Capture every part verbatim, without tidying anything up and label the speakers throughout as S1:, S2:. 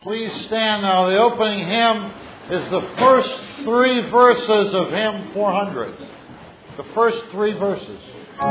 S1: Please stand now. The opening hymn is the first three verses of hymn four hundred. The first three verses.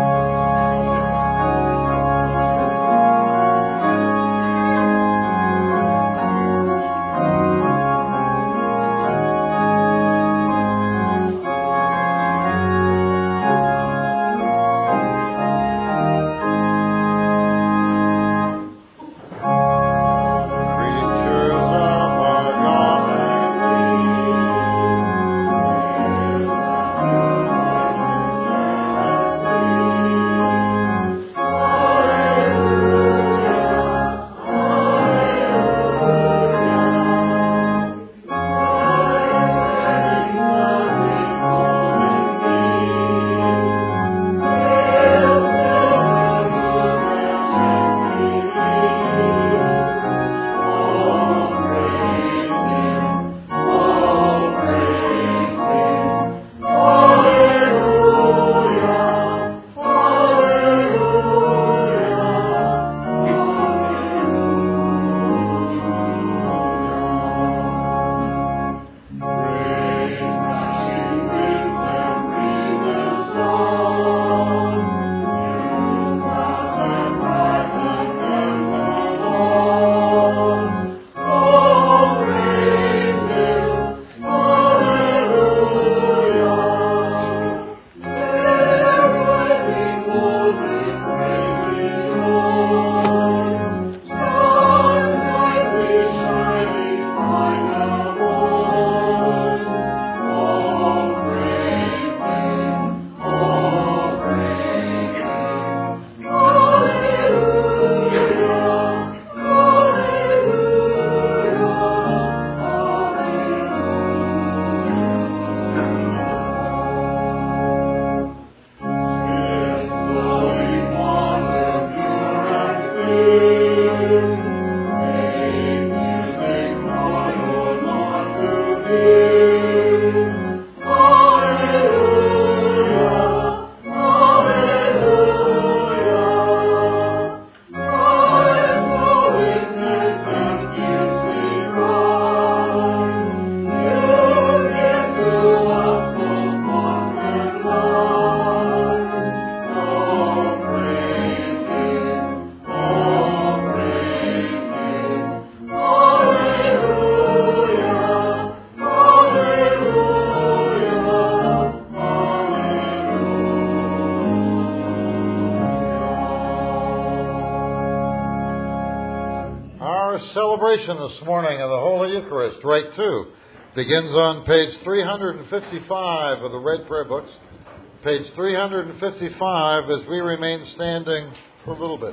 S1: Celebration this morning of the Holy Eucharist, Rite two, begins on page three hundred fifty-five of the Red Prayer Books. Page three hundred fifty-five as we remain standing for a little bit.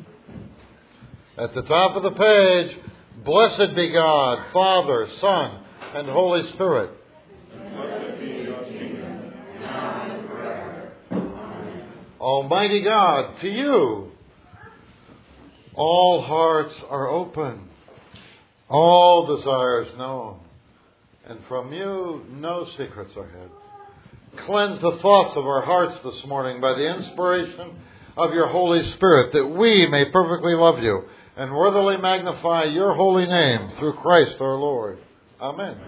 S1: At the top of the page, blessed be God, Father, Son, and Holy Spirit.
S2: Blessed be your kingdom, now and forever. Amen.
S1: Almighty God, to you all hearts are open, all desires known, and from you no secrets are hid. Cleanse the thoughts of our hearts this morning by the inspiration of your Holy Spirit, that we may perfectly love you and worthily magnify your holy name through Christ our Lord. Amen.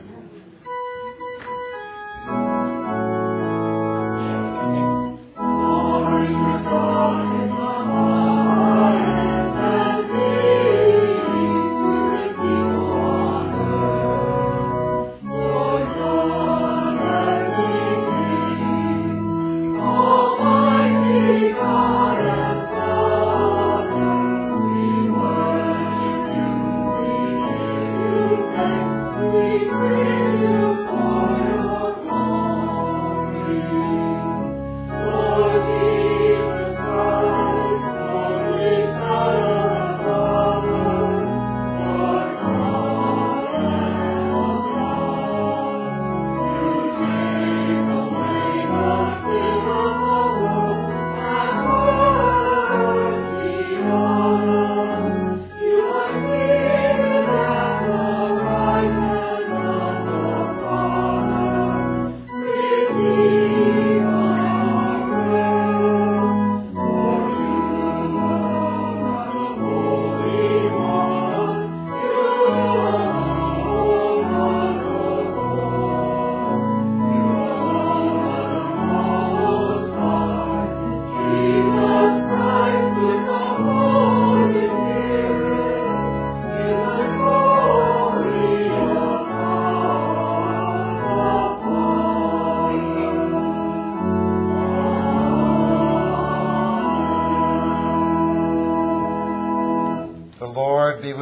S2: We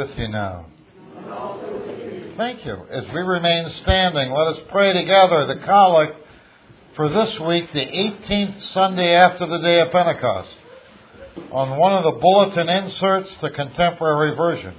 S1: with you now. Thank you. As we remain standing, let us pray together the collect for this week, the eighteenth Sunday after the day of Pentecost. On one of the bulletin inserts, the contemporary version.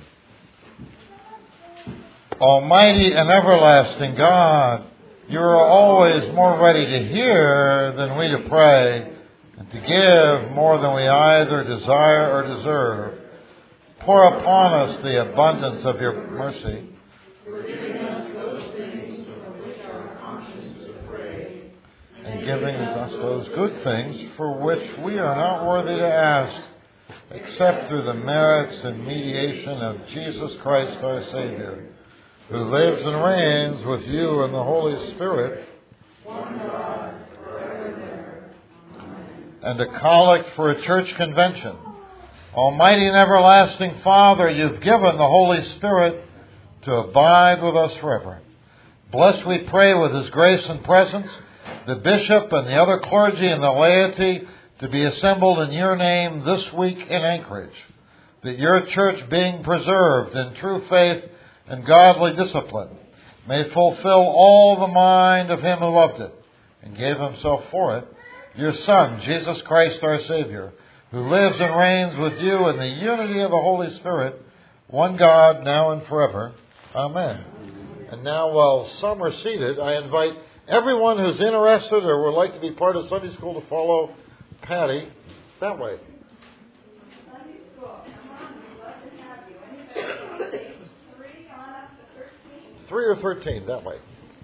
S1: Almighty and everlasting God, you are always more ready to hear than we to pray, and to give more than we either desire or deserve. Pour upon us the abundance of your mercy.
S2: Forgiving us those things for which our conscience is afraid,
S1: And giving us those good things for which we are not worthy to ask, except through the merits and mediation of Jesus Christ our Savior, who lives and reigns with you in the Holy Spirit,
S2: one God, forever and ever. Amen.
S1: And a collect for a church convention. Almighty and everlasting Father, you've given the Holy Spirit to abide with us forever. Bless, we pray, with his grace and presence, the bishop and the other clergy and the laity to be assembled in your name this week in Anchorage, that your church, being preserved in true faith and godly discipline, may fulfill all the mind of him who loved it and gave himself for it, your Son, Jesus Christ our Savior, who lives and reigns with you in the unity of the Holy Spirit, one God, now and forever. Amen. And now, while some are seated, I invite everyone who's interested or would like to be part of Sunday school to follow Patty that way.
S3: Sunday school, come on, we'd love to have you. Anybody, page three on up to thirteen?
S1: Three or thirteen, that way.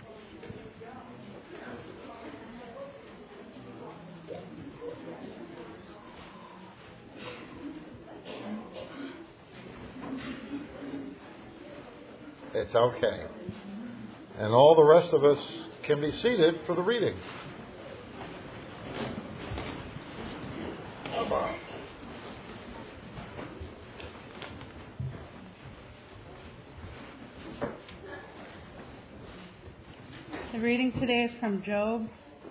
S1: It's okay. And all the rest of us can be seated for the reading.
S4: The reading today is from Job.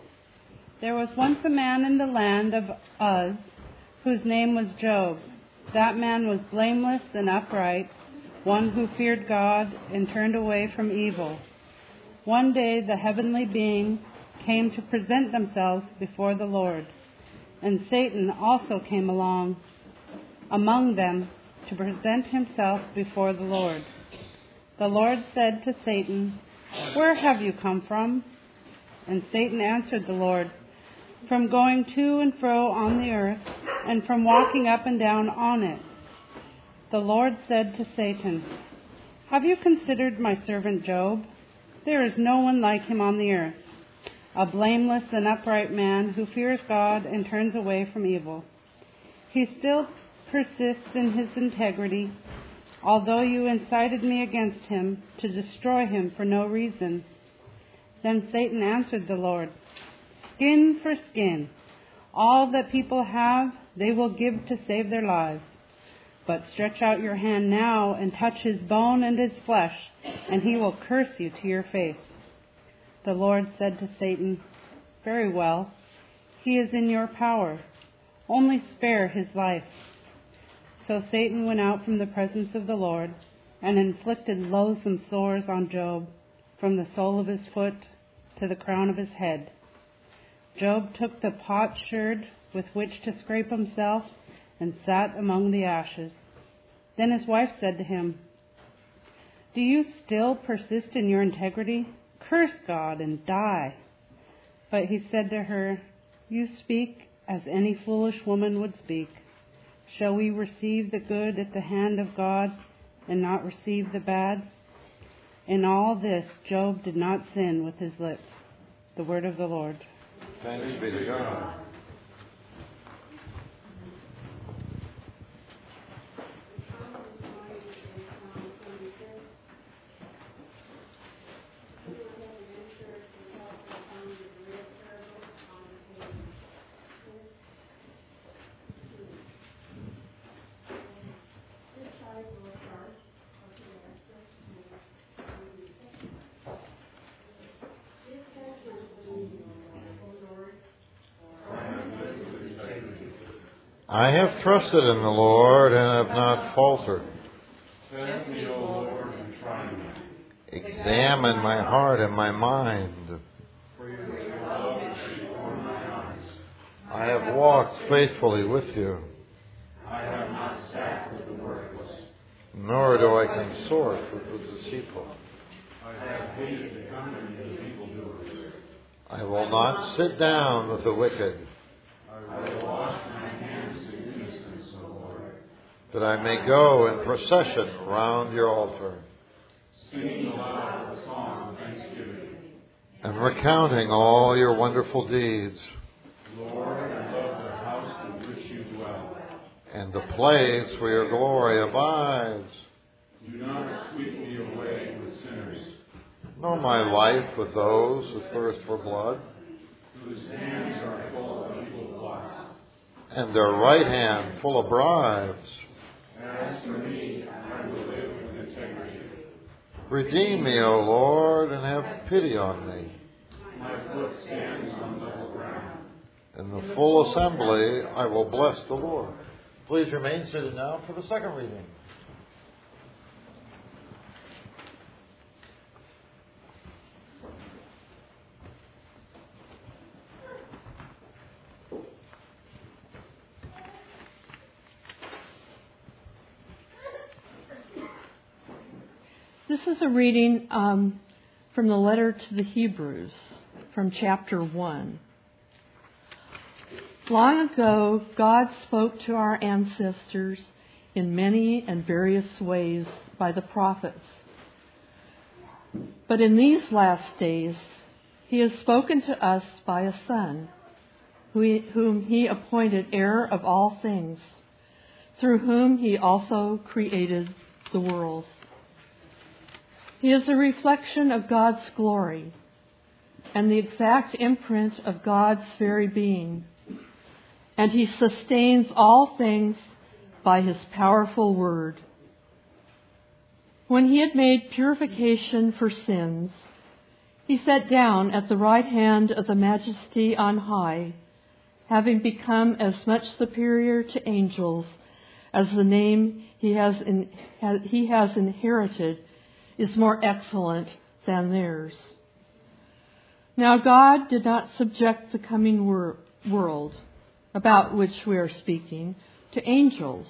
S4: There was once a man in the land of Uz, whose name was Job. That man was blameless and upright, one who feared God and turned away from evil. One day the heavenly beings came to present themselves before the Lord, and Satan also came along among them to present himself before the Lord. The Lord said to Satan, "Where have you come from?" And Satan answered the Lord, "From going to and fro on the earth, and from walking up and down on it." The Lord said to Satan, "Have you considered my servant Job? There is no one like him on the earth, a blameless and upright man who fears God and turns away from evil. He still persists in his integrity, although you incited me against him to destroy him for no reason." Then Satan answered the Lord, "Skin for skin. All that people have, they will give to save their lives. But stretch out your hand now and touch his bone and his flesh, and he will curse you to your face." The Lord said to Satan, "Very well, he is in your power. Only spare his life." So Satan went out from the presence of the Lord and inflicted loathsome sores on Job from the sole of his foot to the crown of his head. Job took the potsherd with which to scrape himself and sat among the ashes. Then his wife said to him, "Do you still persist in your integrity? Curse God and die." But he said to her, "You speak as any foolish woman would speak. Shall we receive the good at the hand of God and not receive the bad?" In all this, Job did not sin with his lips. The word of the Lord.
S1: Thanks be to God. I have trusted in the Lord and have not faltered.
S2: Thanks
S1: Examine my heart and my mind.
S2: For your love is before my eyes.
S1: I have walked faithfully with you,
S2: I have not sat with the worthless.
S1: nor do I consort with the deceitful.
S2: I have hated the company of evildoers.
S1: I will not sit down with the wicked,
S2: I will wash my hands in innocence, O Lord,
S1: that I may go in procession round your altar,
S2: singing aloud the song of thanksgiving.
S1: and recounting all your wonderful deeds,
S2: Lord, I love the house in which you dwell.
S1: and the place where your glory abides,
S2: Do not sweep me away with sinners,
S1: nor my life with those who thirst for blood,
S2: whose hands are full of evil plots.
S1: and their right hand full of bribes.
S2: As for me, I will live with integrity.
S1: Redeem me, O Lord, and have pity on me.
S2: My foot stands on level ground.
S1: In the full assembly, I will bless the Lord. Please remain seated now for the second reading.
S5: This is a reading um, from the letter to the Hebrews, from chapter one. Long ago, God spoke to our ancestors in many and various ways by the prophets. But in these last days, He has spoken to us by a Son, whom He appointed heir of all things, through whom He also created the worlds. He is a reflection of God's glory and the exact imprint of God's very being, and He sustains all things by His powerful word. When He had made purification for sins, He sat down at the right hand of the Majesty on high, having become as much superior to angels as the name He has, in, he has inherited is more excellent than theirs. Now God did not subject the coming wor- world, about which we are speaking, to angels.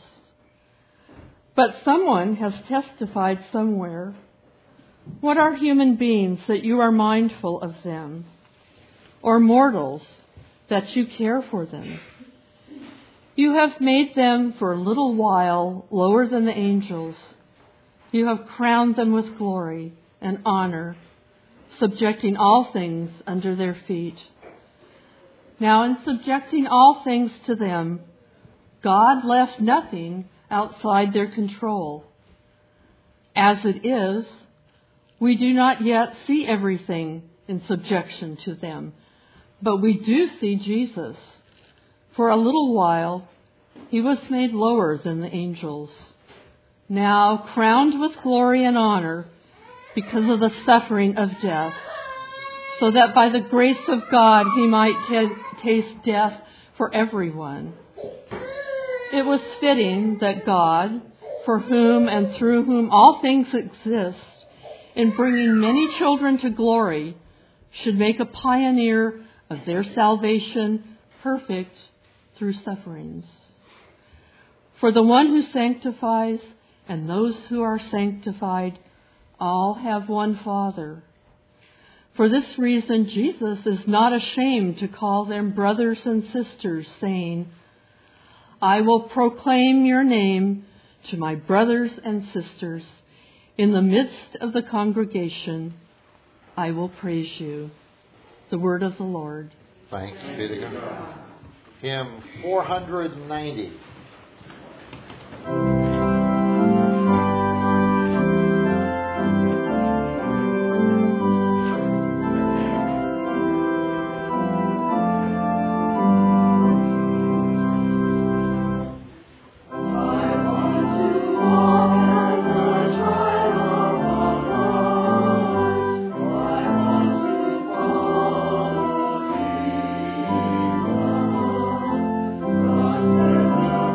S5: But someone has testified somewhere, "What are human beings that you are mindful of them, or mortals that you care for them? You have made them for a little while lower than the angels. You have crowned them with glory and honor, subjecting all things under their feet. Now, in subjecting all things to them, God left nothing outside their control. As it is, we do not yet see everything in subjection to them, but we do see Jesus. For a little while, He was made lower than the angels, now crowned with glory and honor because of the suffering of death, so that by the grace of God He might t- taste death for everyone. It was fitting that God, for whom and through whom all things exist, in bringing many children to glory, should make a pioneer of their salvation perfect through sufferings. For the one who sanctifies and those who are sanctified all have one Father. For this reason, Jesus is not ashamed to call them brothers and sisters, saying, I will proclaim your name to my brothers and sisters. In the midst of the congregation, I will praise you. The word of the Lord.
S1: Thanks be to God. Hymn four ninety.
S2: Thank you.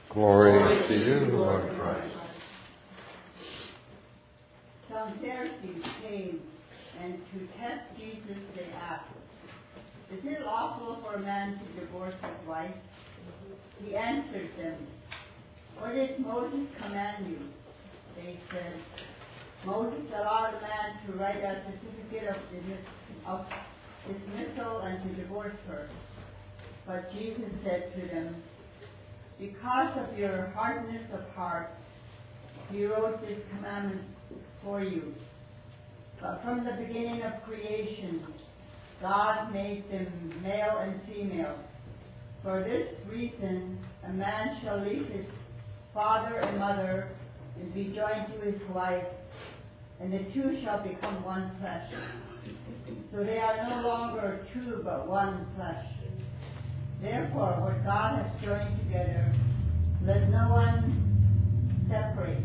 S1: Glory to you, Lord Christ.
S3: Some Pharisees came, and to test Jesus they asked, "Is it lawful for a man to divorce his wife?" He answered them, "What did Moses command you?" They said, "Moses allowed a man to write a certificate of, dismiss- of dismissal and to divorce her." But Jesus said to them, "Because of your hardness of heart, he wrote this commandment for you. But from the beginning of creation, God made them male and female. For this reason, a man shall leave his father and mother and be joined to his wife, and the two shall become one flesh. So they are no longer two, but one flesh. Therefore, what God has joined together, let no one separate."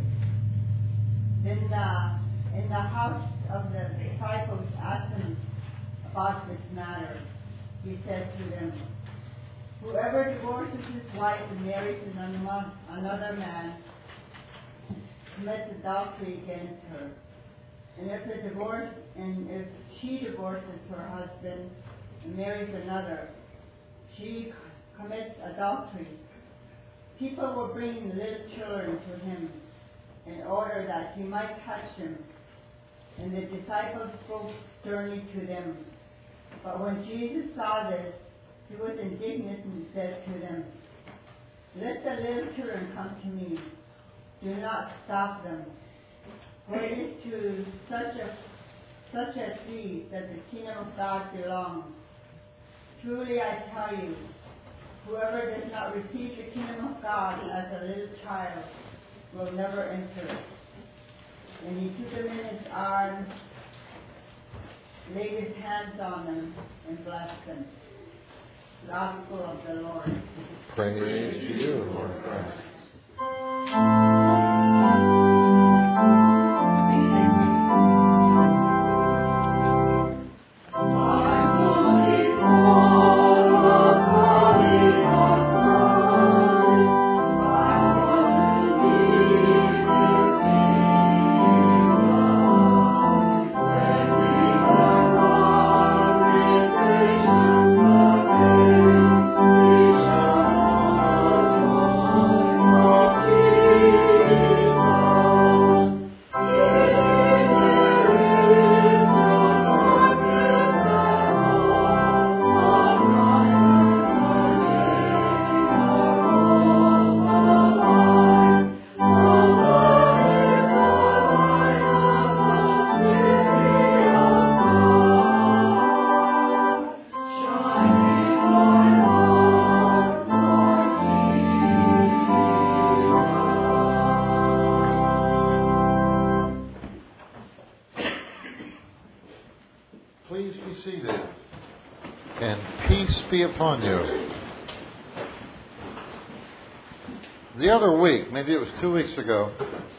S3: Then the, in the house of the disciples asked him about this matter. He said to them, "Whoever divorces his wife and marries another man commits adultery against her. And if the divorce, and if she divorces her husband and marries another, she commits adultery." People were bringing little children to him in order that he might touch them. And the disciples spoke sternly to them. But when Jesus saw this, he was indignant and said to them, "Let the little children come to me. Do not stop them. For it is to such, a, such as these that the kingdom of God belongs. Truly I tell you, whoever does not receive the kingdom of God as a little child will never enter it." And he took them in his arms, laid his hands on them, and blessed them. Gospel of the Lord.
S1: Praise to you, Lord Christ. Please be seated, and peace be upon you. The other week, maybe it was two weeks ago,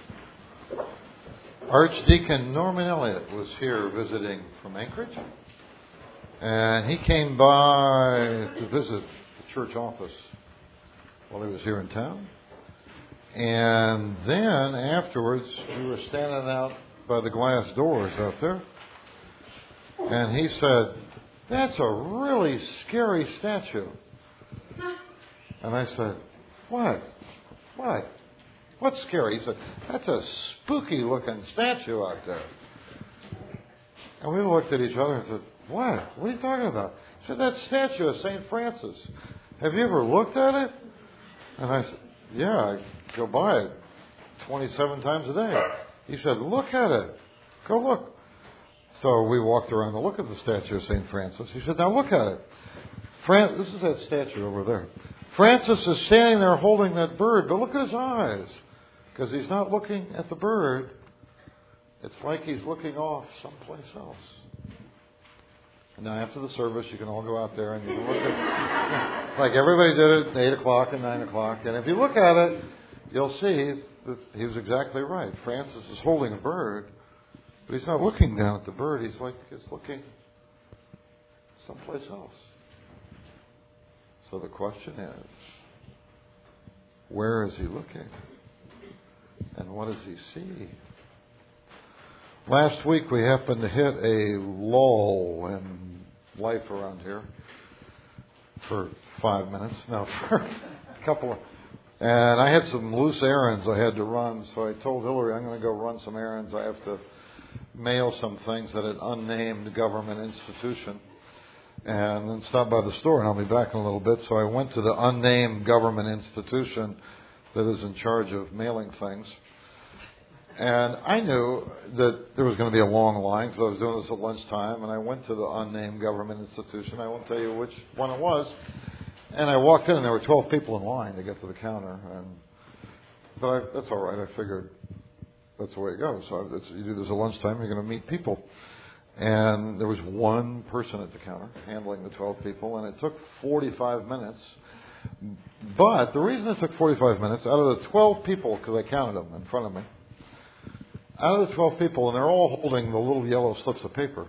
S1: Archdeacon Norman Elliott was here visiting from Anchorage, and he came by to visit the church office while he was here in town. And then afterwards, we were standing out by the glass doors out there, and he said, "That's a really scary statue." And I said, "What? What? What's scary?" He said, "That's a spooky looking statue out there." And we looked at each other and said, "What? What are you talking about?" He said, "That statue of Saint Francis. Have you ever looked at it?" And I said, "Yeah, I go by it twenty-seven times a day." He said, "Look at it. Go look." So we walked around to look at the statue of Saint Francis. He said, "Now look at it. Fran- this is that statue over there. Francis is standing there holding that bird, but look at his eyes. Because he's not looking at the bird. It's like he's looking off someplace else." And now after the service, you can all go out there and you can look at like everybody did it at eight o'clock and nine o'clock. And if you look at it, you'll see that he was exactly right. Francis is holding a bird, but he's not looking down at the bird. He's like he's looking someplace else. So the question is, Where is he looking? And what does he see? Last week we happened to hit a lull in life around here for five minutes. No, for a couple of... And I had some loose errands I had to run, so I told Hillary I'm going to go run some errands. I have to mail some things at an unnamed government institution and then stop by the store, and I'll be back in a little bit. So I went to the unnamed government institution that is in charge of mailing things. And I knew that there was going to be a long line because I was doing this at lunchtime, and I went to the unnamed government institution. I won't tell you which one it was. And I walked in, and there were twelve people in line to get to the counter. And But I, that's all right. I figured that's the way it goes. So it's, you do this at lunchtime, you're going to meet people. And there was one person at the counter handling the twelve people, and it took forty-five minutes. But the reason it took forty-five minutes, out of the twelve people, because I counted them in front of me, out of the twelve people, and they're all holding the little yellow slips of paper,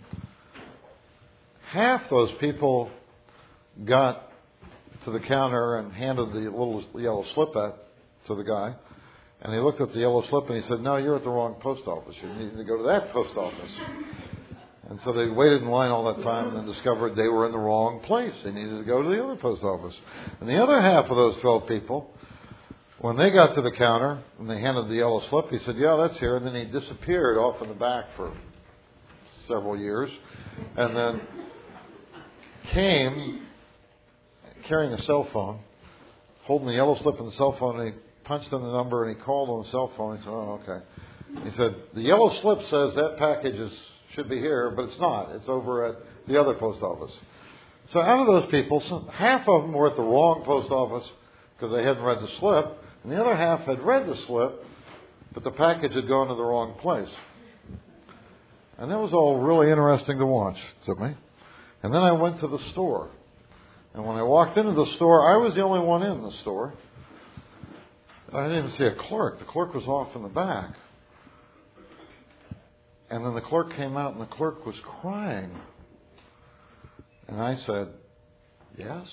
S1: half those people got to the counter and handed the little yellow slip at, to the guy. And he looked at the yellow slip and he said, no, you're at the wrong post office. You need to go to that post office. And so they waited in line all that time and then discovered they were in the wrong place. They needed to go to the other post office. And the other half of those twelve people, when they got to the counter and they handed the yellow slip, he said, yeah, that's here. And then he disappeared off in the back for several years. And then came carrying a cell phone, holding the yellow slip and the cell phone, and he punched in the number and he called on the cell phone. He said, oh, okay. He said, the yellow slip says that package is, should be here, but it's not. It's over at the other post office. So out of those people, some, half of them were at the wrong post office because they hadn't read the slip, and the other half had read the slip, but the package had gone to the wrong place. And that was all really interesting to watch to me. And then I went to the store. And when I walked into the store, I was the only one in the store. I didn't even see a clerk. The clerk was off in the back. And then the clerk came out, and the clerk was crying. And I said, yes?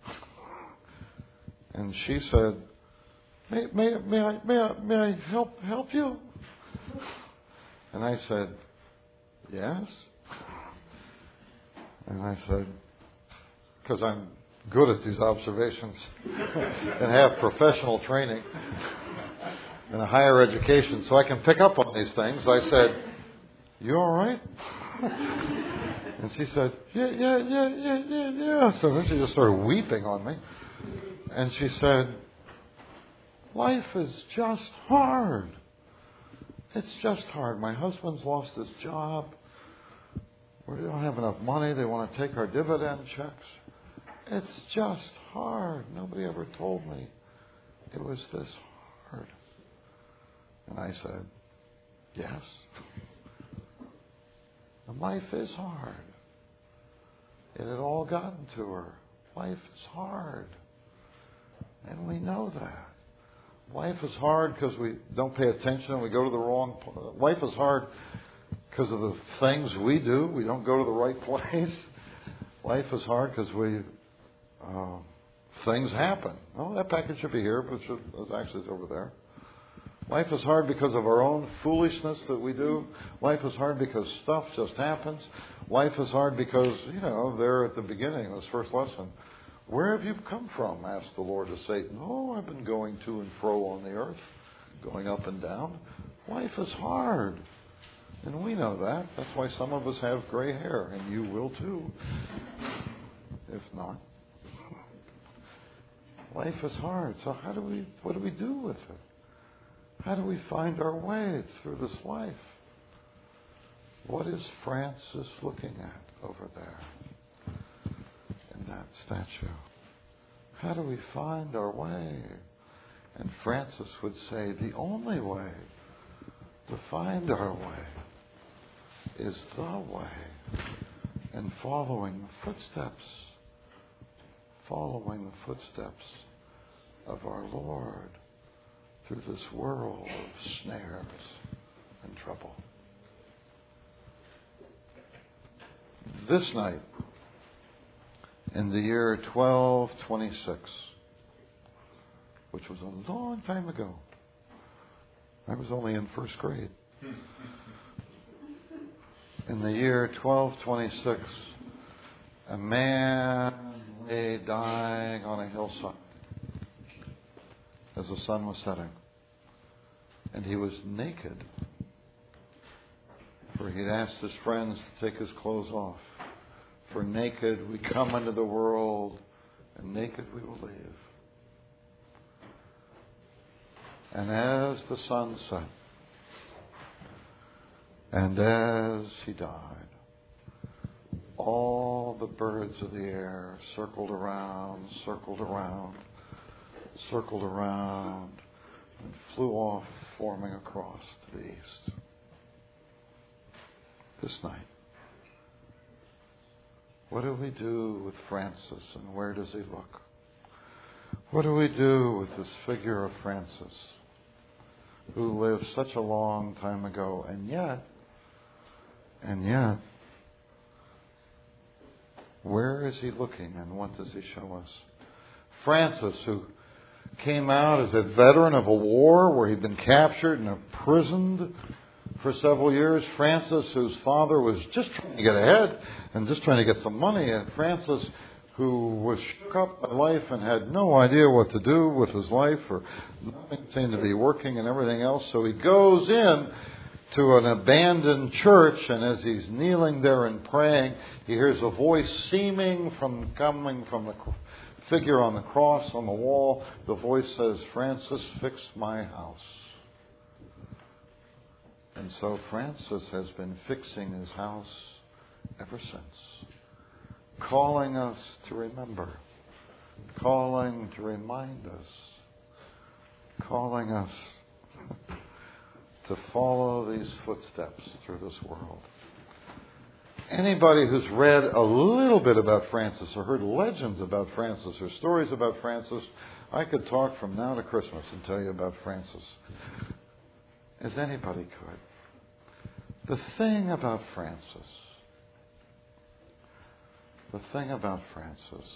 S1: And she said, may, may, may, I, may, I, may I help, help you? And I said, yes? And I said, because I'm good at these observations and have professional training and a higher education, so I can pick up on these things. I said, you all right? And she said, yeah, yeah, yeah, yeah, yeah, yeah. So then she just started weeping on me. And she said, life is just hard. It's just hard. My husband's lost his job. We don't have enough money. They want to take our dividend checks. It's just hard. Nobody ever told me it was this hard. And I said, yes. And life is hard. It had all gotten to her. Life is hard. And we know that. Life is hard because we don't pay attention and we go to the wrong place. Life is hard because of the things we do. We don't go to the right place. Life is hard because we uh, things happen. Oh, that package should be here, but it should, it's actually it's over there. Life is hard because of our own foolishness that we do. Life is hard because stuff just happens. Life is hard because, you know, there at the beginning of this first lesson, where have you come from? Asked the Lord to Satan. Oh, I've been going to and fro on the earth, going up and down. Life is hard. And we know that. That's why some of us have gray hair, and you will too. If not. Life is hard. So how do we, what do we do with it? How do we find our way through this life? What is Francis looking at over there in that statue? How do we find our way? And Francis would say the only way to find our way is the way, and following the footsteps, following the footsteps of our Lord through this world of snares and trouble. This night, in the year twelve twenty-six, which was a long time ago. I was only in first grade. In the year twelve twenty-six, a man lay dying on a hillside as the sun was setting. And he was naked, for he'd asked his friends to take his clothes off. For naked we come into the world, and naked we will leave. And as the sun set, and as he died, all the birds of the air circled around, circled around, circled around, and flew off, forming a cross to the east. This night, what do we do with Francis, and where does he look? What do we do with this figure of Francis, who lived such a long time ago, and yet, and yet, where is he looking, and what does he show us? Francis, who came out as a veteran of a war where he'd been captured and imprisoned for several years. Francis, whose father was just trying to get ahead and just trying to get some money. And Francis, who was shook up by life and had no idea what to do with his life, or nothing seemed to be working and everything else. So he goes in to an abandoned church, and as he's kneeling there and praying, he hears a voice seeming from coming from the figure on the cross on the wall. The voice says, "Francis, fix my house." And so Francis has been fixing his house ever since, calling us to remember, calling to remind us, calling us to follow these footsteps through this world. Anybody who's read a little bit about Francis or heard legends about Francis or stories about Francis, I could talk from now to Christmas and tell you about Francis, as anybody could. The thing about Francis, the thing about Francis,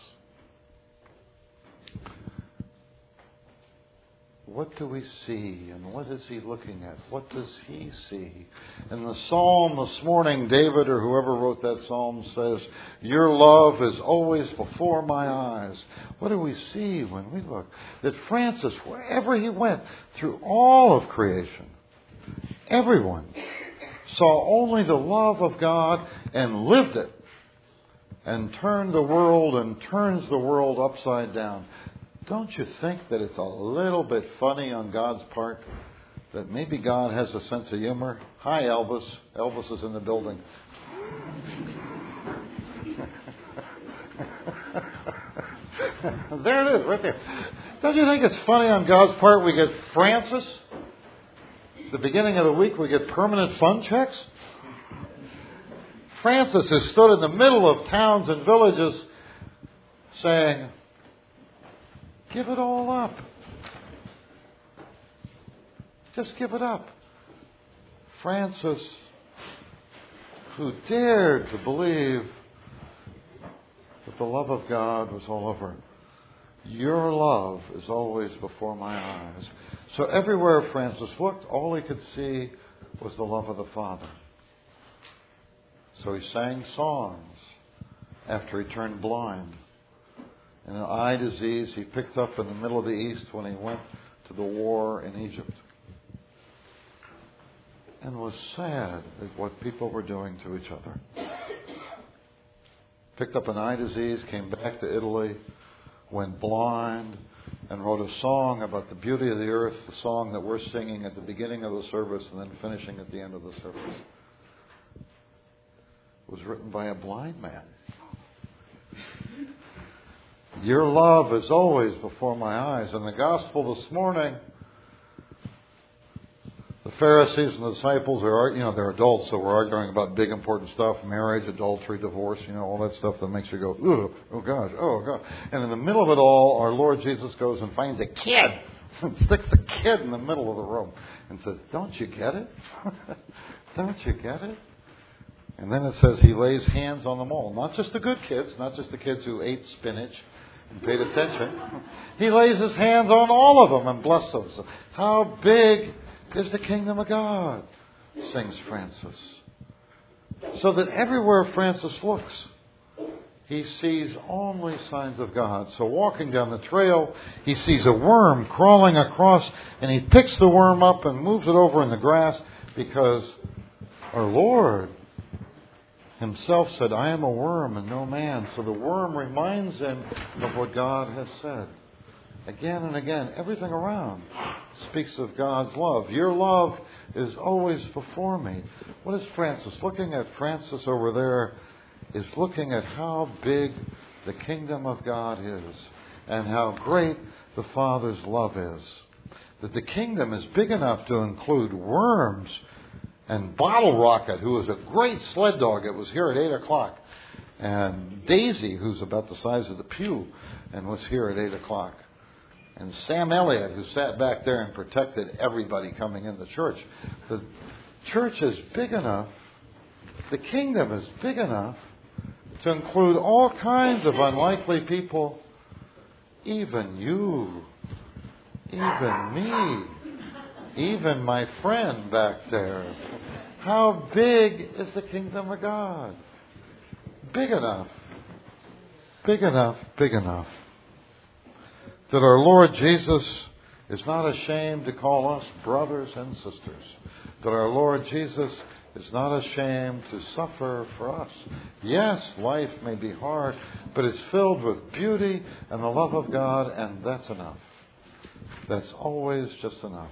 S1: what do we see, and what is he looking at? What does he see? In the psalm this morning, David, or whoever wrote that psalm, says, "Your love is always before my eyes." What do we see when we look? That Francis, wherever he went, through all of creation, everyone saw only the love of God and lived it, and turned the world and turns the world upside down. Don't you think that it's a little bit funny on God's part that maybe God has a sense of humor? Hi, Elvis. Elvis is in the building. There it is, right there. Don't you think it's funny on God's part we get Francis? The beginning of the week we get permanent fund checks. Francis has stood in the middle of towns and villages saying, "Give it all up. Just give it up." Francis, who dared to believe that the love of God was all over. Your love is always before my eyes. So everywhere Francis looked, all he could see was the love of the Father. So he sang songs after he turned blind. And an eye disease he picked up in the middle of the East when he went to the war in Egypt. And was sad at what people were doing to each other. Picked up an eye disease, came back to Italy, went blind, and wrote a song about the beauty of the earth, the song that we're singing at the beginning of the service and then finishing at the end of the service. It was written by a blind man. Your love is always before my eyes. In the gospel this morning, the Pharisees and the disciples are, you know, they're adults, so we're arguing about big important stuff: marriage, adultery, divorce, you know, all that stuff that makes you go, "Ooh, oh gosh, oh God." And in the middle of it all, our Lord Jesus goes and finds a kid and sticks the kid in the middle of the room and says, "Don't you get it? Don't you get it?" And then it says he lays hands on them all. Not just the good kids, not just the kids who ate spinach and paid attention, he lays his hands on all of them and blesses them. How big is the kingdom of God, sings Francis. So that everywhere Francis looks, he sees only signs of God. So walking down the trail, he sees a worm crawling across, and he picks the worm up and moves it over in the grass, because our Lord himself said, I am a worm and no man. So the worm reminds him of what God has said. Again and again, everything around speaks of God's love. Your love is always before me. What is Francis? Looking at Francis over there is looking at how big the kingdom of God is and how great the Father's love is. That the kingdom is big enough to include worms and Bottle Rocket, who was a great sled dog. It was here at eight o'clock. And Daisy, who's about the size of the pew and was here at eight o'clock. And Sam Elliott, who sat back there and protected everybody coming in the church. The church is big enough, the kingdom is big enough to include all kinds of unlikely people, even you, even me, even my friend back there. How big is the kingdom of God? Big enough, big enough, big enough. That our Lord Jesus is not ashamed to call us brothers and sisters. That our Lord Jesus is not ashamed to suffer for us. Yes, life may be hard, but it's filled with beauty and the love of God, and that's enough. That's always just enough.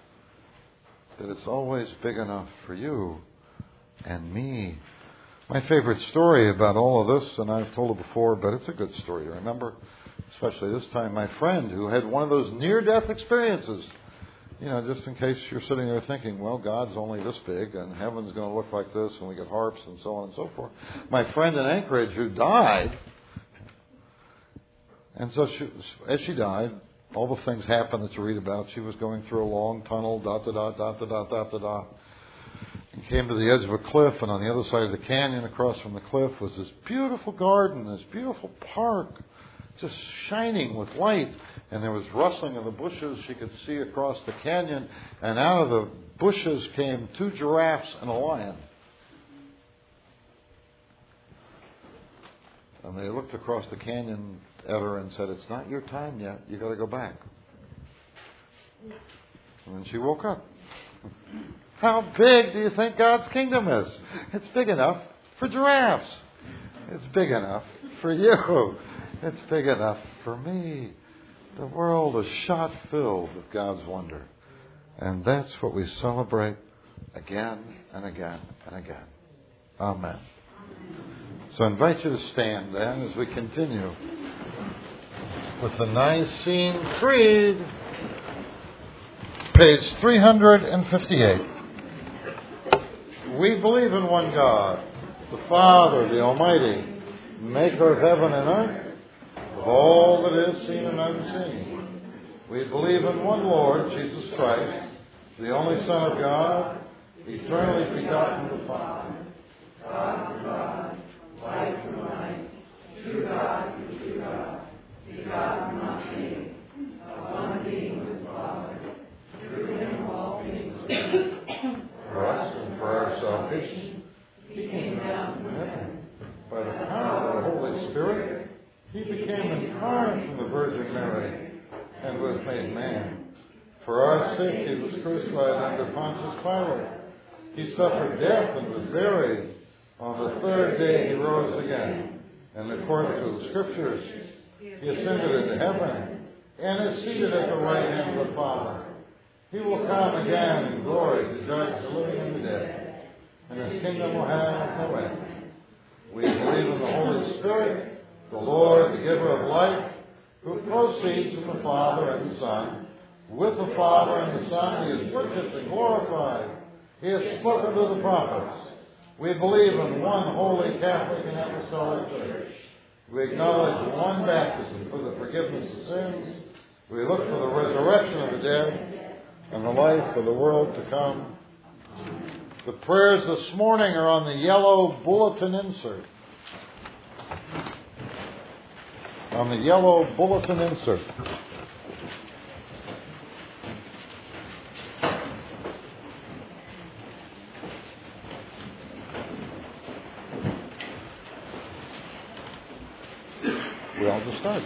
S1: That it's always big enough for you and me. My favorite story about all of this, and I've told it before, but it's a good story to remember. Especially this time, my friend who had one of those near-death experiences. You know, just in case you're sitting there thinking, well, God's only this big and heaven's going to look like this and we get harps and so on and so forth. My friend in Anchorage who died, and so she, as she died, all the things happened that you read about. She was going through a long tunnel, da da da da da da da da da, and came to the edge of a cliff, and on the other side of the canyon, across from the cliff, was this beautiful garden, this beautiful park, just shining with light, and there was rustling of the bushes. She could see across the canyon, and out of the bushes came two giraffes and a lion. And they looked across the canyon at her and said, "It's not your time yet. You got to go back." And then she woke up. How big do you think God's kingdom is? It's big enough for giraffes. It's big enough for you. It's big enough for me. The world is shot filled with God's wonder. And that's what we celebrate again and again and again. Amen. So I invite you to stand then as we continue with the Nicene Creed, page three hundred fifty-eight. We believe in one God, the Father, the Almighty, maker of heaven and earth, of all that is seen and unseen. We believe in one Lord, Jesus Christ, the only Son of God, eternally begotten of the Father. God from God, light from light, true God from true God, begotten not made, of one being with the Father. Through him all things were made. For us and for our salvation, he came down from heaven. By the power of the Holy Spirit, he became incarnate from the Virgin Mary and was made man. For our sake he was crucified under Pontius Pilate. He suffered death and was buried. On the third day he rose again. And according to the Scriptures, he ascended into heaven and is seated at the right hand of the Father. He will come again in glory to judge the living and the dead, and his kingdom will have no end. We believe in the Holy Spirit, the Lord, the giver of life, who proceeds from the Father and the Son. With the Father and the Son he is worshipped and glorified. He has spoken to the prophets. We believe in one holy Catholic and Apostolic Church. We acknowledge one baptism for the forgiveness of sins. We look for the resurrection of the dead and the life of the world to come. The prayers this morning are on the yellow bulletin insert. on the yellow bulletin insert. We all just start.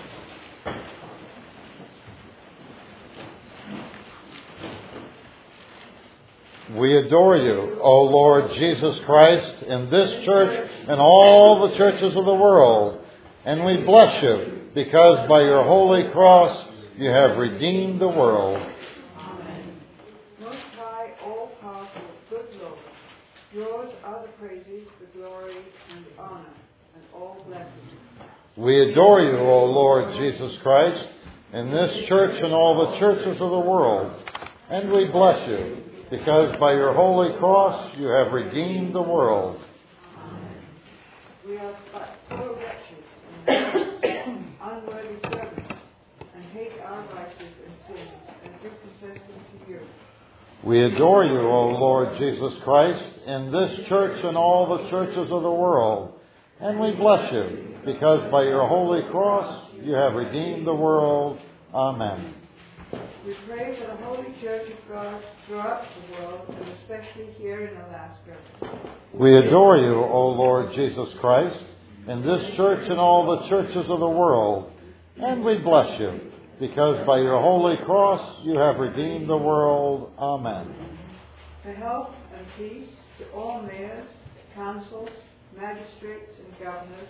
S1: We adore you, O Lord Jesus Christ, in this church and all the churches of the world. And we bless you, because by your holy cross you have redeemed the world.
S6: Amen. Most high, all-powerful, good Lord, yours are the praises, the glory, and the honor, and all blessing.
S1: We adore you, O Lord Jesus Christ, in this church and all the churches of the world. And we bless you, because by your holy cross you have redeemed the world.
S6: Amen. We are but poor wretches and unworthy servants, and hate our vices and sins, and do confess them to you.
S1: We adore you, O Lord Jesus Christ, in this church and all the churches of the world. And we bless you, because by your holy cross you have redeemed the world. Amen.
S6: We pray for the Holy Church of God throughout the world, and especially here in Alaska.
S1: We adore you, O Lord Jesus Christ, in this church and all the churches of the world. And we bless you, because by your holy cross you have redeemed the world. Amen.
S6: For health and peace to all mayors, councils, magistrates and governors,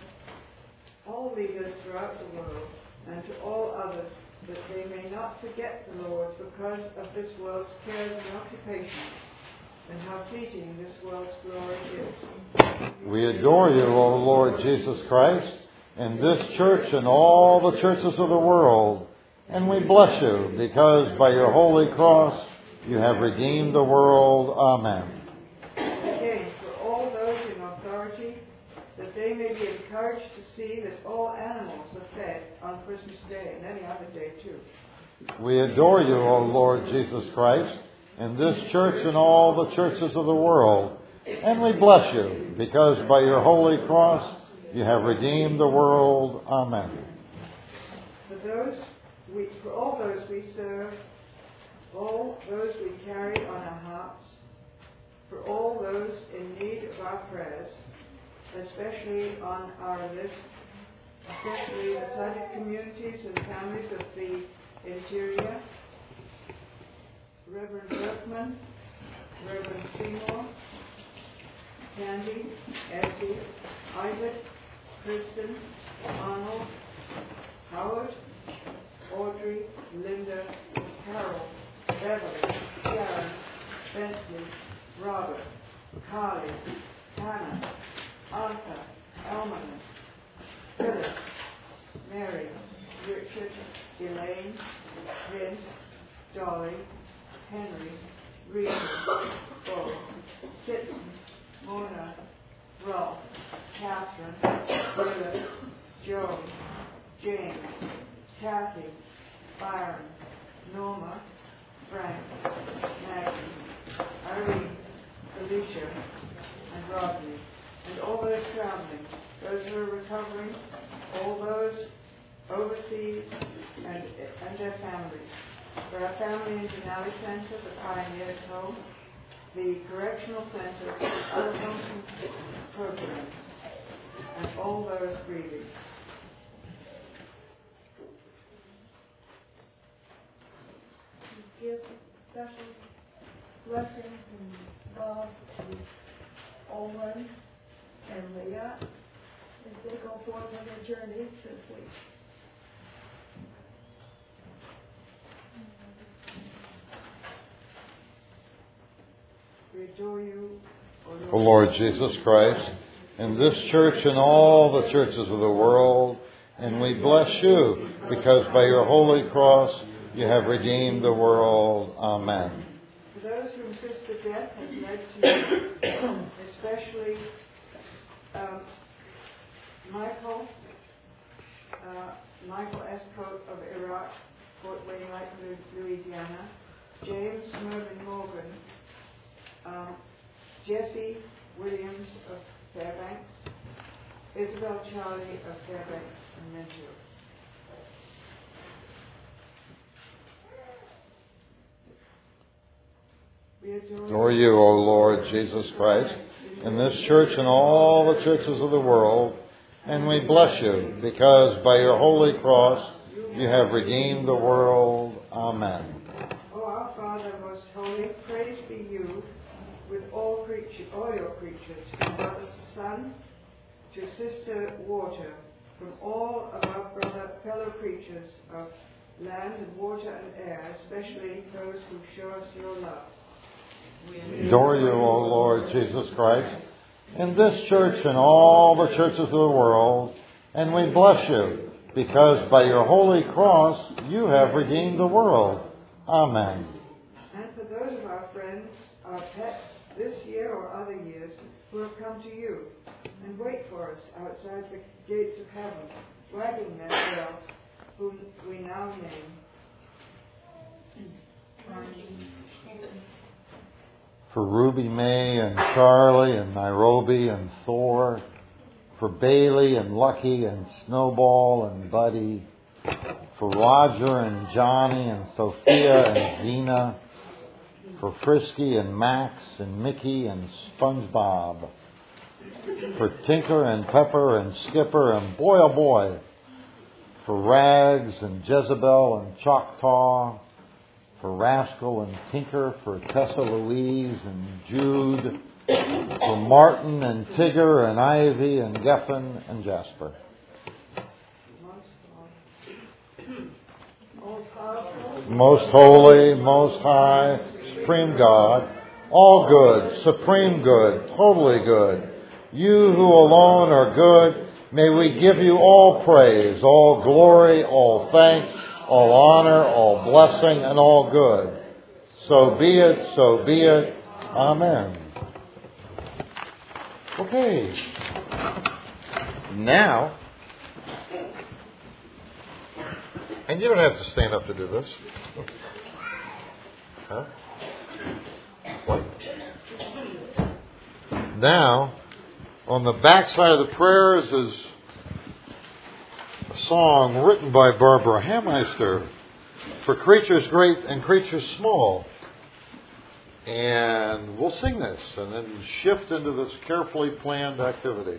S6: all leaders throughout the world, and to all others, that they may not forget the Lord because of this world's cares and occupations, and how fleeting this world's glory is.
S1: We adore you, O Lord Jesus Christ, in this church and all the churches of the world. And we bless you, because by your holy cross you have redeemed the world. Amen.
S6: Again, for all those in authority, that they may be encouraged to see that all animals are fed on Christmas Day and any other day too.
S1: We adore you, O Lord Jesus Christ, in this church and all the churches of the world. And we bless you, because by your holy cross you have redeemed the world. Amen.
S6: For those we, for all those we serve, all those we carry on our hearts, for all those in need of our prayers, especially on our list, especially the flooded communities and families of the interior, Reverend Berkman, Reverend Seymour, Candy, Essie, Isaac, Kristen, Arnold, Howard, Audrey, Linda, Carol, Beverly, Sharon, Bentley, Robert, Carly, Hannah, Arthur, Elman, Phyllis, Mary, Richard, Elaine, Vince, Dolly, Henry, Rita, Bo, Kitson, Mona, Ralph, Catherine, Willa, Joe, James, Kathy, Byron, Norma, Frank, Maggie, Irene, Alicia, and Rodney, and all those traveling, those who are recovering, all those overseas, and, and their families. For our family in Denali Center, the Pioneers Home, the Correctional Centers, and other homes and programs, and all those grieving.
S7: Give special blessings and love to Olin and Leah as they go forth on their journey this week.
S6: We adore you,
S1: O Lord Jesus Christ, in this church and all the churches of the world, and we bless you, because by your holy cross you have redeemed the world. Amen.
S6: For those whom sister death has led to you, especially um, Michael, uh, Michael Escote of Iraq, Fort Wainwright, Louisiana, James Mervyn Morgan, um, Jesse Williams of Fairbanks, Isabel Charlie of Fairbanks and Mentor, We adore,
S1: Adore you, O Lord Jesus Christ, in this church and all the churches of the world. And we bless you, because by your holy cross you have redeemed the world. Amen.
S6: O our Father, most holy, praise be you with all creatures, all your creatures, from brother sun to sister water, from all of our brother fellow creatures of land and water and air, especially those who show us your love.
S1: We adore you, O Lord Jesus Christ, in this church and all the churches of the world, and we bless you, because by your holy cross you have redeemed the world. Amen.
S6: And for those of our friends, our pets, this year or other years, who have come to you and wait for us outside the gates of heaven, wagging their tails, whom we now name.
S1: For Ruby May and Charlie and Nairobi and Thor, for Bailey and Lucky and Snowball and Buddy, for Roger and Johnny and Sophia and Gina, for Frisky and Max and Mickey and SpongeBob, for Tinker and Pepper and Skipper and Boy Oh Boy, for Rags and Jezebel and Choctaw, for Rascal and Tinker, for Tessa Louise and Jude, for Martin and Tigger and Ivy and Geffen and Jasper. Most holy, most high, supreme God, all good, supreme good, totally good. You who alone are good, may we give you all praise, all glory, all thanks, all honor, all blessing, and all good. So be it, so be it. Amen. Okay. Now, and you don't have to stand up to do this. Huh? What? Now, on the back side of the prayers is a song written by Barbara Hammeister for creatures great and creatures small. And we'll sing this and then shift into this carefully planned activity.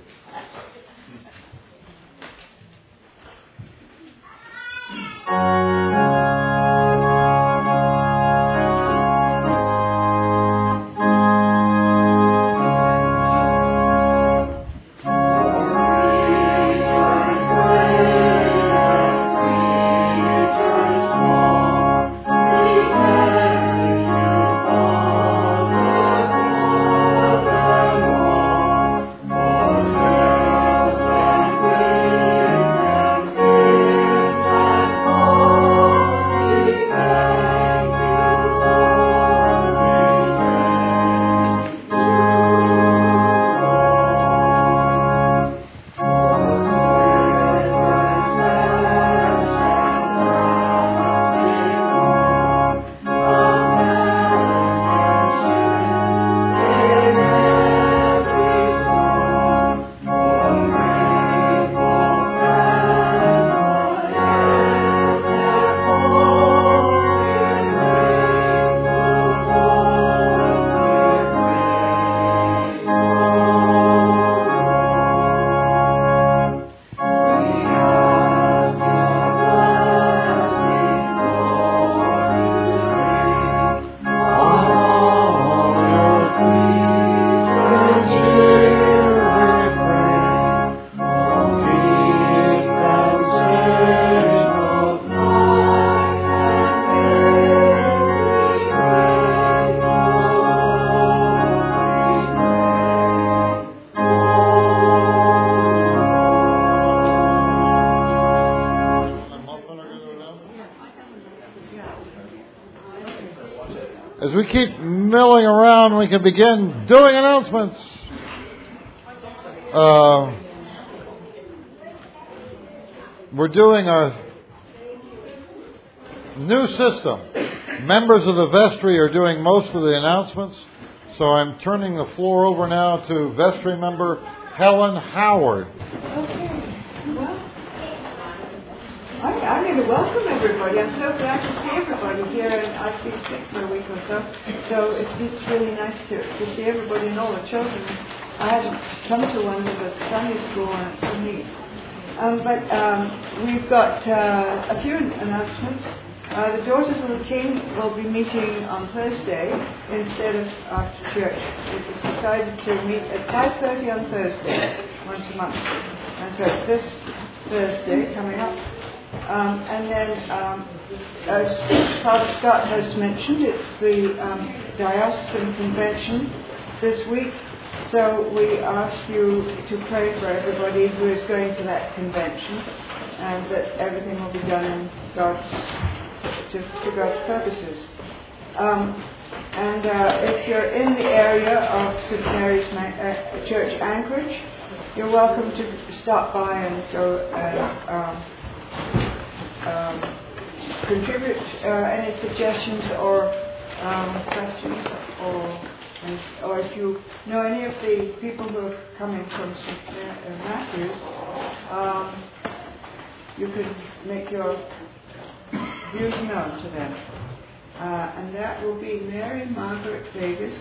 S1: As we keep milling around, we can begin doing announcements. Uh, we're doing our new system. Members of the vestry are doing most of the announcements, so I'm turning the floor over now to vestry member Helen Howard.
S6: Okay. Well, I, I going to welcome everybody. I'm so glad to see everybody here, and I've been sick for a week or so, so it's, it's really nice to, to see everybody and all the children. I hadn't come to one with a Sunday school, and it's so neat. Um, but um, we've got uh, a few announcements. Uh, the Daughters of the King will be meeting on Thursday instead of after church. It was decided to meet at five thirty on Thursday, once a month. And so it's this Thursday coming up. Um, and then, um, as Father Scott has mentioned, it's the um, Diocesan Convention this week. So we ask you to pray for everybody who is going to that convention, and that everything will be done in God's to, to God's purposes. Um, and uh, if you're in the area of Saint Mary's Ma- uh, Church, Anchorage, you're welcome to stop by and go and um, um, contribute uh, any suggestions or um, questions, or and, or if you know any of the people who are coming from Saint Matthew's, um, you can make your views known to them. Uh, and that will be Mary Margaret Davis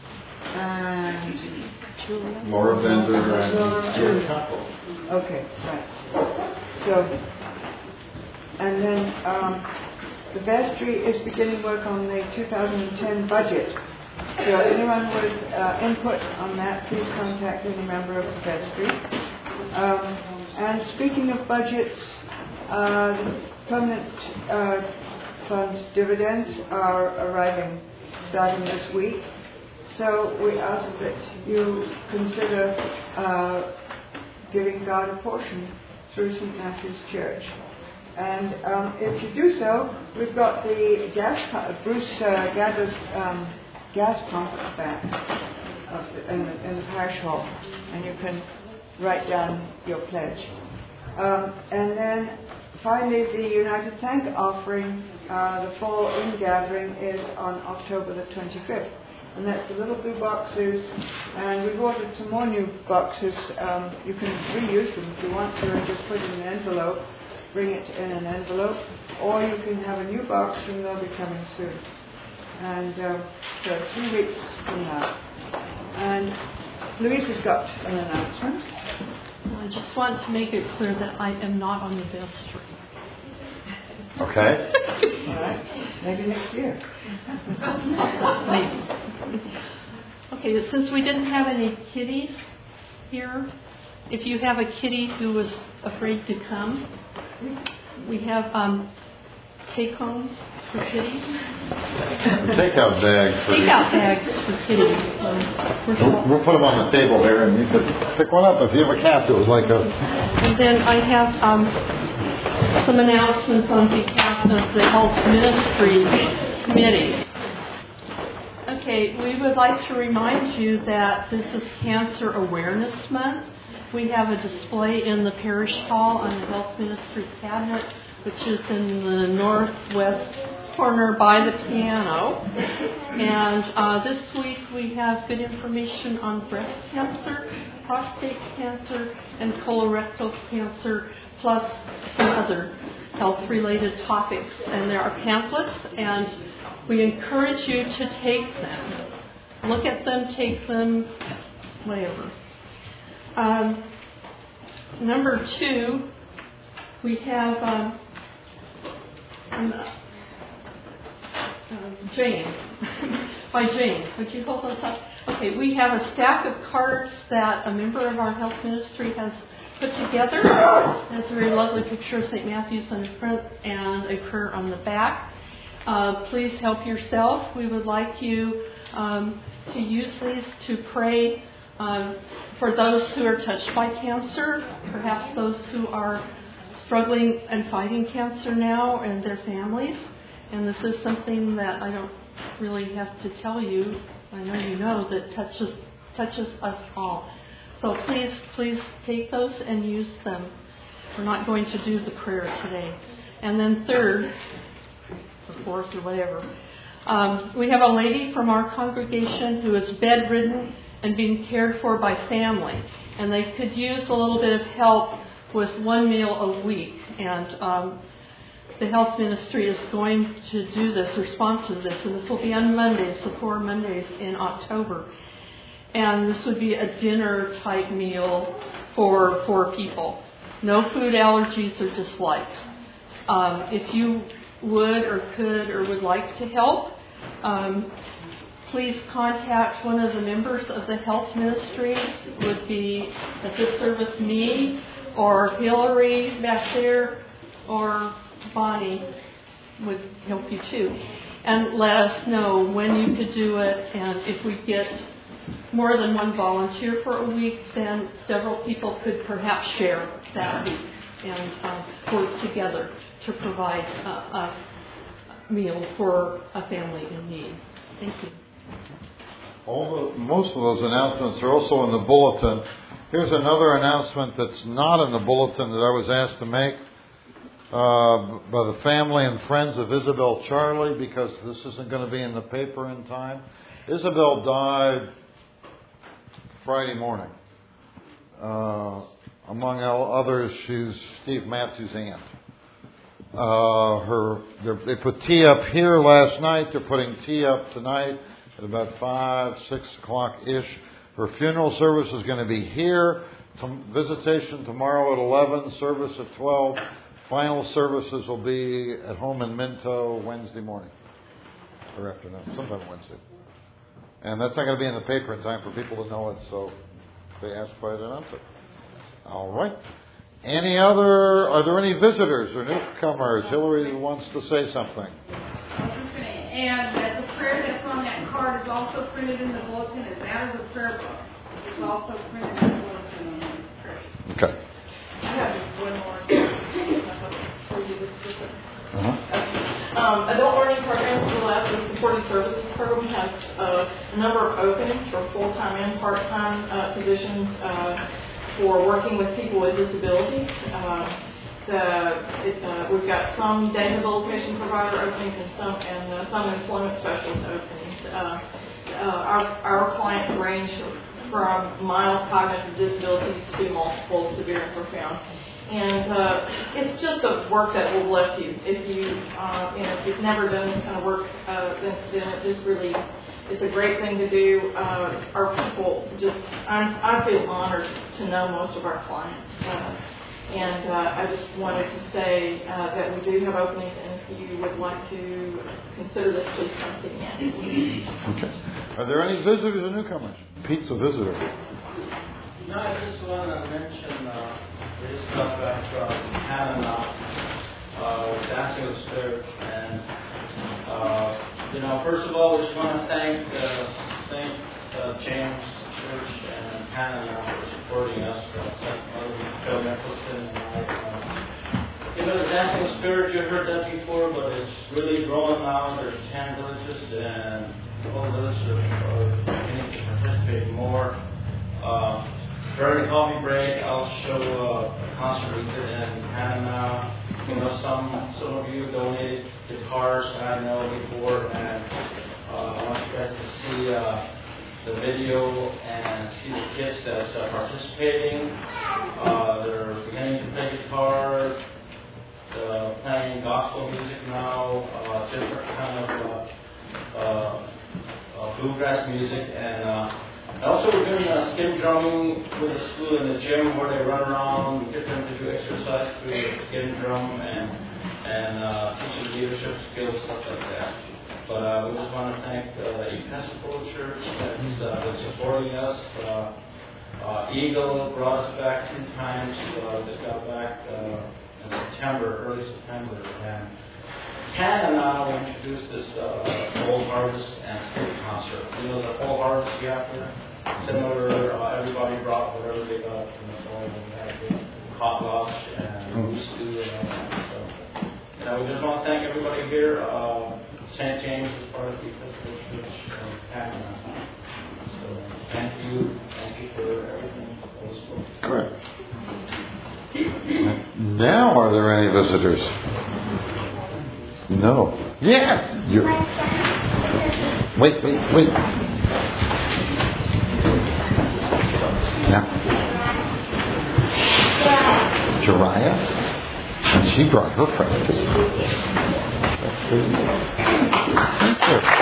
S6: and
S1: Laura Bender and Stuart Campbell.
S6: Okay, right. So, and then um, the vestry is beginning work on the two thousand ten budget. So anyone with uh, input on that, please contact any member of the vestry. Um, and speaking of budgets, uh, the permanent uh, fund dividends are arriving starting this week. So we ask that you consider uh, giving God a portion through Saint Matthew's Church. And um, if you do so, we've got the gas pump, Bruce uh, Gadler's um, gas pump at the back of the, in, the, in the parish hall, and you can write down your pledge. Um, and then finally, the United Thank offering, uh, the fall in gathering, is on October the twenty-fifth. And that's the little blue boxes, and we've ordered some more new boxes. Um, you can reuse them if you want to, and just put it in an envelope, bring it in an envelope, or you can have a new box, and they'll be coming soon. And uh, so three weeks from now. And Louise has got an announcement.
S5: I just want to make it clear that I am not on the vestry.
S1: Okay.
S6: All right. Maybe next year.
S5: Maybe. Okay, since we didn't have any kitties here, if you have a kitty who was afraid to come, we have um, take-homes for kitties.
S1: Takeout bags. For
S5: Takeout bags for kitties. So
S1: we'll, we'll put them on the table there, and you could pick one up if you have a cat that was like a...
S5: And then I have um, some announcements on behalf of the Health Ministry Committee. Okay, we would like to remind you that this is Cancer Awareness Month. We have a display in the parish hall on the Health Ministry cabinet, which is in the northwest corner by the piano. And uh, this week we have good information on breast cancer, prostate cancer, and colorectal cancer, plus some other health-related topics. And there are pamphlets, and we encourage you to take them. Look at them, take them, whatever. Um, number two, we have um, um, um, Jane. By Jane. Would you hold those up? Okay, we have a stack of cards that a member of our health ministry has put together. There's a very lovely picture of Saint Matthew's on the front and a prayer on the back. Uh, please help yourself. We would like you um, to use these to pray um, for those who are touched by cancer, perhaps those who are struggling and fighting cancer now, and their families. And this is something that I don't really have to tell you. I know you know that touches touches us all. So please, please take those and use them. We're not going to do the prayer today. And then third, or fourth, or whatever, um, we have a lady from our congregation who is bedridden and being cared for by family. And they could use a little bit of help with one meal a week. And um, the health ministry is going to do this or sponsor this, and this will be on Mondays, the four Mondays in October. And this would be a dinner type meal for four people. No food allergies or dislikes. Um, if you would or could or would like to help, um, please contact one of the members of the health ministries. It would be at this service me or Hillary back there or Bonnie would help you too. And let us know when you could do it, and if we get more than one volunteer for a week, then several people could perhaps share that week and uh, work together to provide a, a meal for a family in need. Thank you.
S1: All the, most of those announcements are also in the bulletin. Here's another announcement that's not in the bulletin that I was asked to make uh, by the family and friends of Isabel Charlie, because this isn't going to be in the paper in time. Isabel died Friday morning. Uh, among others, she's Steve Matthews' aunt. Uh, her, they put tea up here last night. They're putting tea up tonight at about five, six o'clock-ish. Her funeral service is going to be here. T- visitation tomorrow at eleven, service at twelve. Final services will be at home in Minto Wednesday morning or afternoon, sometime Wednesday. And that's not going to be in the paper in time for people to know it, so if they ask for it, announce it. All right. Any other, are there any visitors or newcomers? Hillary wants to say something.
S8: I was just going to add that the prayer that's on that card is also printed in the bulletin. It's out of the prayer book. It's also printed in the bulletin on the prayer.
S1: Okay.
S8: I have just one more for you this week.
S1: Uh-huh.
S9: Um, adult learning programs for the Lab of Supporting Services program has uh, a number of openings for full-time and part-time uh, positions uh, for working with people with disabilities. Uh, the, it, uh, we've got some day rehabilitation provider openings and some and uh, some employment specialist openings. Uh, uh, our, our clients range from mild cognitive disabilities to multiple severe and profound. And uh, it's just a work that will bless you. If you, uh, you know, if you've never done this kind of work, uh, then, then it just really, it's a great thing to do. Uh, our people just, I'm, I feel honored to know most of our clients. Uh, and uh, I just wanted to say uh, that we do have openings, and if you would like to consider this, please come see me.
S1: Okay. Are there any visitors or newcomers? Pete's a visitor.
S10: No, I just want to mention. Uh, We just got back from Panama, uh, with Dancing with Spirit, and uh, you know, first of all, we just want to thank uh, Saint uh, James Church and Panama for supporting us. Uh, Saint Mother Joe Nicholson and I. Uh, you know, the Dancing with Spirit, you heard that before, but it's really growing now. There's ten villages, and all villages are, are beginning to participate more. Uh, During the coffee break, I'll show uh, a concert we did in Panama. You know, some some of you donated guitars, I know before, and uh, I want you guys to see uh, the video and see the kids that's uh, participating. Uh, they're beginning to play guitar, uh, playing gospel music now, uh, different kind of uh, uh, uh, bluegrass music, and uh, And also we're doing uh, skin drumming with the school in the gym where they run around, we get them to do exercise through the skin drum and and uh, teach them leadership skills, stuff like that. But uh, we just want to thank uh, the Episcopal Church that's uh, been supporting us. Uh, uh, Eagle brought us back two times. Uh, just got back uh, in September, early September. And Canada now introduced this uh, Old Harvest and Street concert. You know the Old Harvest you have there? Similar, uh, everybody brought whatever they got from the soil, and we had the hot lunch and moose stew and all that. So, you know, we just want to thank everybody here. Uh, Saint James is part of the Episcopal Church in Canada. So, thank you. Thank you for everything.
S1: Correct. Now, are there any visitors? No. Yes. You're... Wait, wait, wait. Now. Jariah? And she brought her friend too. That's good. Thank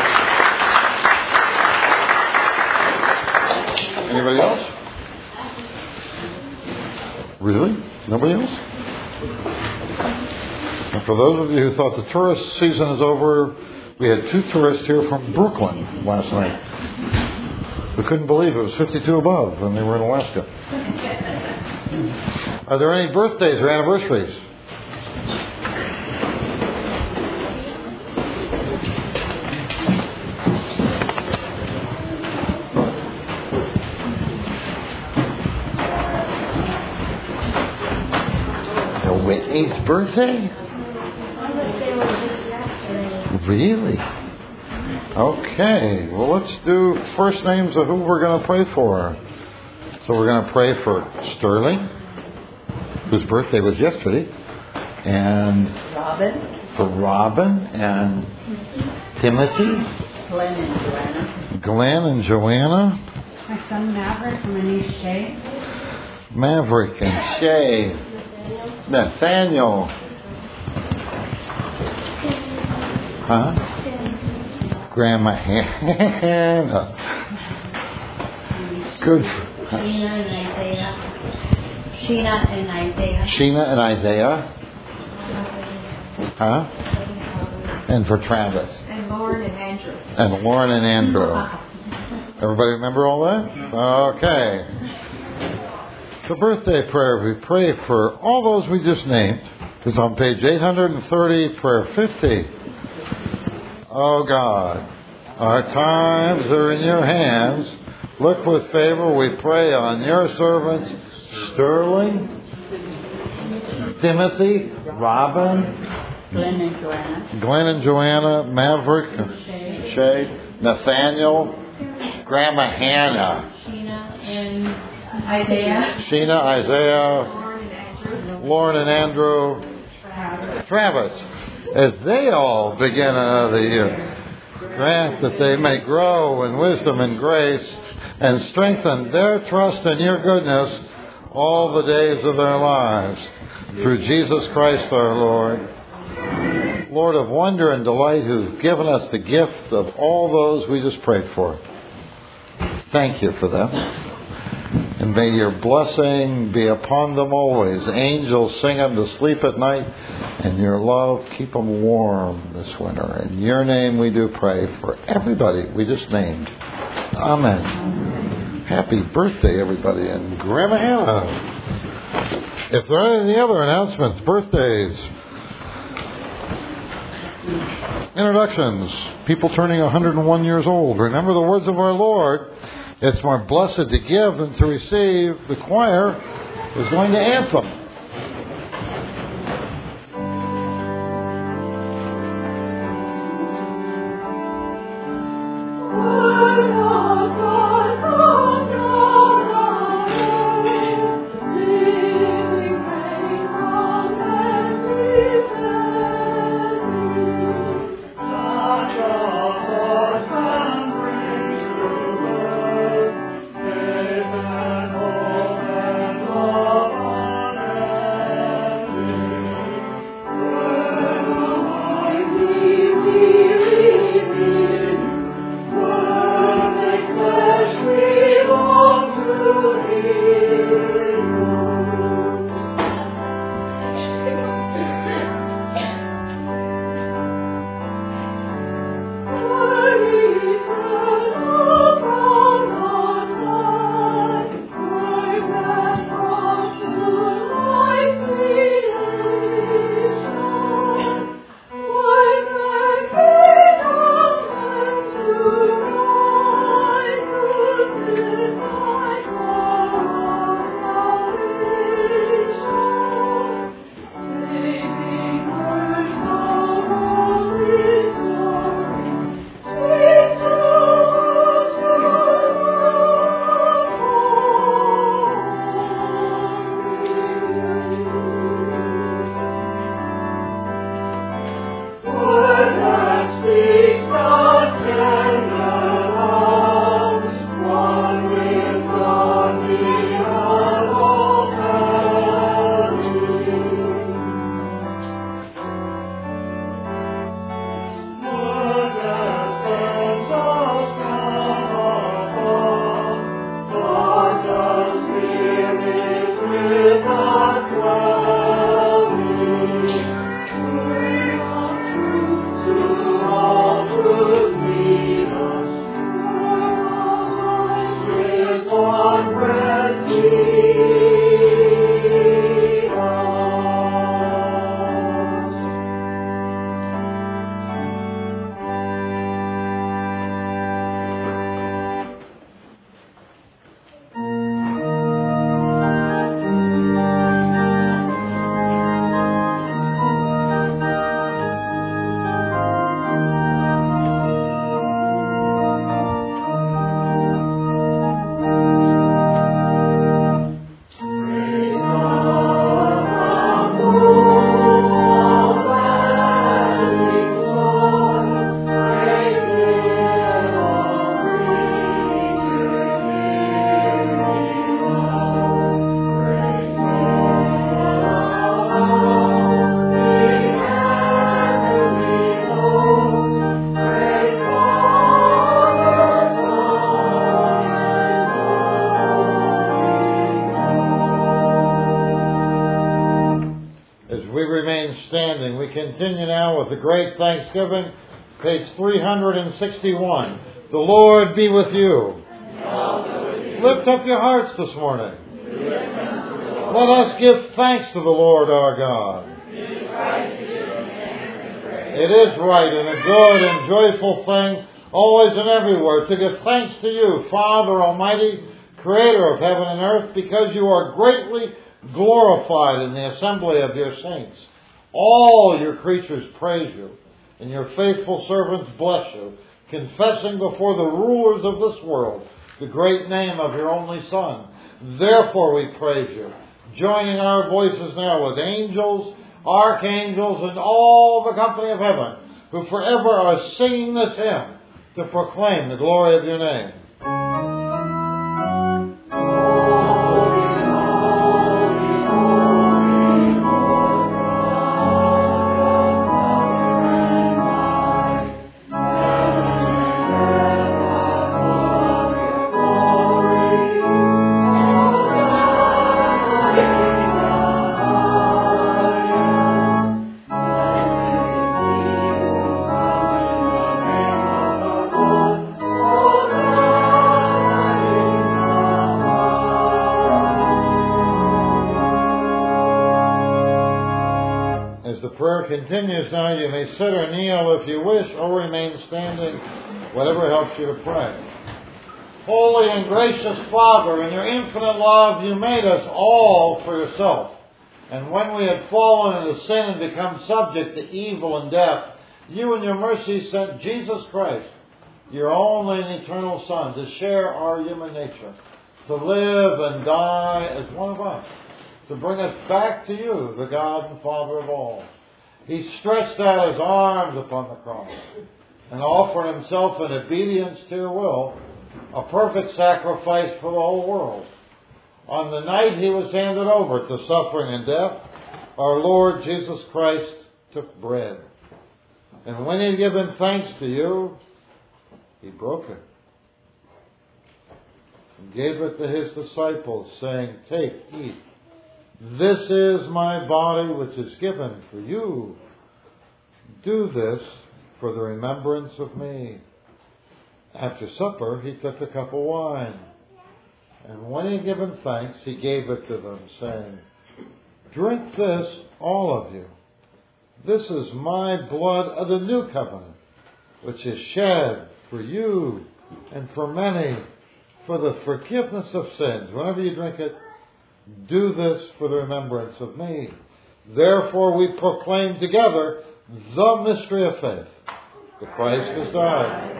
S1: you. Anybody else? Really? Nobody else? And for those of you who thought the tourist season is over, we had two tourists here from Brooklyn last night. We couldn't believe it was fifty-two above and they were in Alaska. Are there any birthdays or anniversaries? Whitney's birthday? Really? Okay. Well, let's do first names of who we're going to pray for. So we're going to pray for Sterling, whose birthday was yesterday, and
S3: Robin.
S1: For Robin and Timothy.
S3: Glenn and Joanna.
S1: Glenn and Joanna.
S4: My son Maverick and my niece Shay.
S1: Maverick and Shay. Nathaniel. Huh? Grandma Hannah. Good.
S11: Sheena and Isaiah. Sheena and Isaiah.
S1: Sheena and Isaiah. Huh? And for Travis.
S11: And Lauren and Andrew.
S1: And Lauren and Andrew. Everybody remember all that? Okay. The birthday prayer, we pray for all those we just named. It's on page eight hundred thirty, prayer fifty. Oh God, our times are in your hands. Look with favor, we pray on your servants, Sterling, Timothy, Robin,
S3: Glenn and Joanna,
S1: Glenn and Joanna, Maverick, Shay, Shay Nathaniel, Grandma Hannah,
S11: Sheena and Isaiah.
S1: Sheena, Isaiah, Lauren and Andrew, Travis, as they all begin another year. Grant that they may grow in wisdom and grace and strengthen their trust in your goodness all the days of their lives. Through Jesus Christ our Lord. Lord of wonder and delight, who's given us the gift of all those we just prayed for. Thank you for them. And may your blessing be upon them always. Angels sing them to sleep at night, and your love keep them warm this winter. In your name we do pray for everybody we just named. Amen. Amen. Happy birthday, everybody, and Grandma Hannah. If there are any other announcements, birthdays, introductions, people turning one hundred one years old, remember the words of our Lord. It's more blessed to give than to receive. The choir is going to anthem. we remain standing, we continue now with the great Thanksgiving, page three hundred sixty-one. The Lord be with you. Lift up your hearts this morning. Let us give thanks to the Lord our God. It is right and a good and joyful thing, always and everywhere, to give thanks to you, Father Almighty, Creator of heaven and earth, because you are greatly glorified in the assembly of your saints. All your creatures praise you, and your faithful servants bless you, confessing before the rulers of this world the great name of your only Son. Therefore we praise you, joining our voices now with angels, archangels, and all the company of heaven, who forever are singing this hymn to proclaim the glory of your name. Continues now. You may sit or kneel if you wish, or remain standing, whatever helps you to pray. Holy and gracious Father, in your infinite love, you made us all for yourself. And when we had fallen into sin and become subject to evil and death, you in your mercy sent Jesus Christ, your only and eternal Son, to share our human nature, to live and die as one of us, to bring us back to you, the God and Father of all. He stretched out his arms upon the cross and offered himself in obedience to your will, a perfect sacrifice for the whole world. On the night he was handed over to suffering and death, our Lord Jesus Christ took bread. And when he had given thanks to you, he broke it and gave it to his disciples, saying, "Take, eat. This is my body which is given for you. Do this for the remembrance of me." After supper, he took a cup of wine. And when he had given thanks, he gave it to them, saying, "Drink this, all of you. This is my blood of the new covenant, which is shed for you and for many for the forgiveness of sins." Whenever you drink it, do this for the remembrance of me. Therefore we proclaim together the mystery of faith. The Christ has died.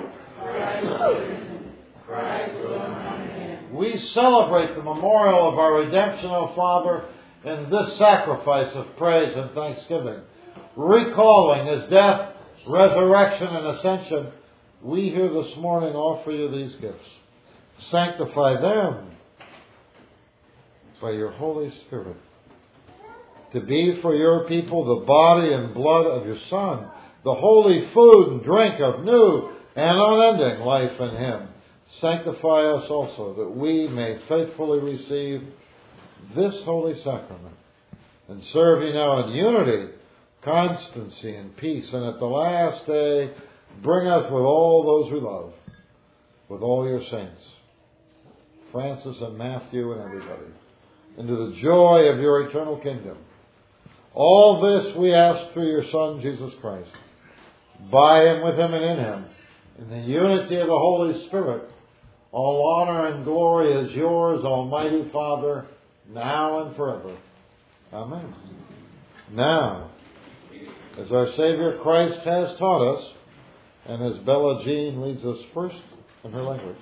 S1: We celebrate the memorial of our redemption, O Father, in this sacrifice of praise and thanksgiving. Recalling his death, resurrection, and ascension, we here this morning offer you these gifts. Sanctify them by your Holy Spirit, to be for your people the body and blood of your Son, the holy food and drink of new and unending life in him. Sanctify us also, that we may faithfully receive this holy sacrament and serve you now in unity, constancy, and peace, and at the last day bring us with all those we love, with all your saints, Francis and Matthew and everybody, into the joy of your eternal kingdom. All this we ask through your Son, Jesus Christ, by him, with him, and in him, in the unity of the Holy Spirit. All honor and glory is yours, Almighty Father, now and forever. Amen. Now, as our Savior Christ has taught us, and as Bella Jean leads us first in her language.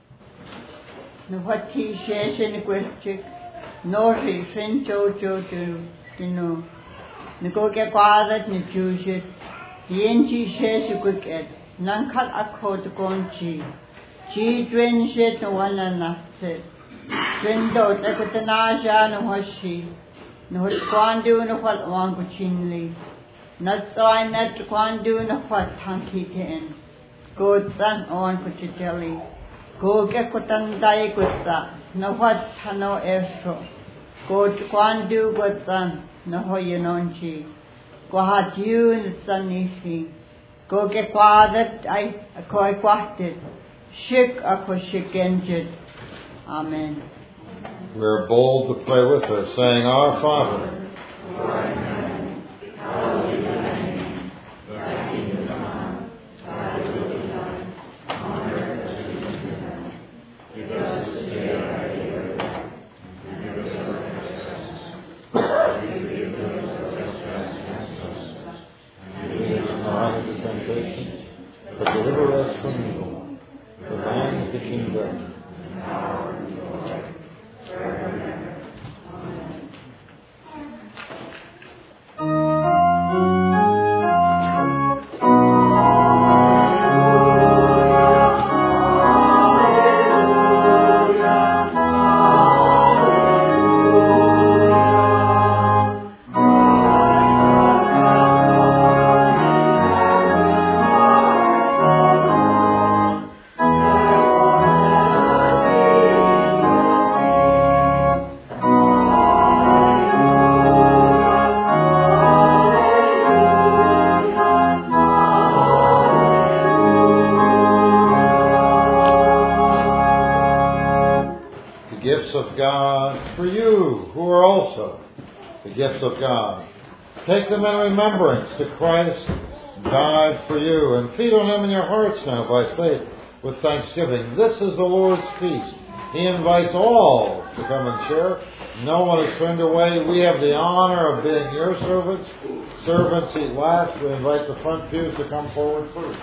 S3: Nori fin jojo do dino niko ke kwadat ni jujit yenji shesu kuket nankal akho to konchi chi dwen shet no wana naset dwen do te kutana no hoshi no kwandu no fal wan kuchinli nat sai nat kwandu no fat hanki ten god san on kuchiteli go ke kutan dai kutta no fat hano eso Go Kwandu Gotsan, Nahoyanonchi, Go Hatun Sanishi, Go get Quadat, I a koi quated, Shik a Koshikenjit. Amen.
S1: We're bold to pray with her, saying, Our Father, but deliver us from evil. For thine is the kingdom. Of God. Take them in remembrance to Christ died for you, and feed on them in your hearts now by faith with thanksgiving. This is the Lord's feast. He invites all to come and share. No one is turned away. We have the honor of being your servants. Servants eat last. We invite the front pews to come forward first.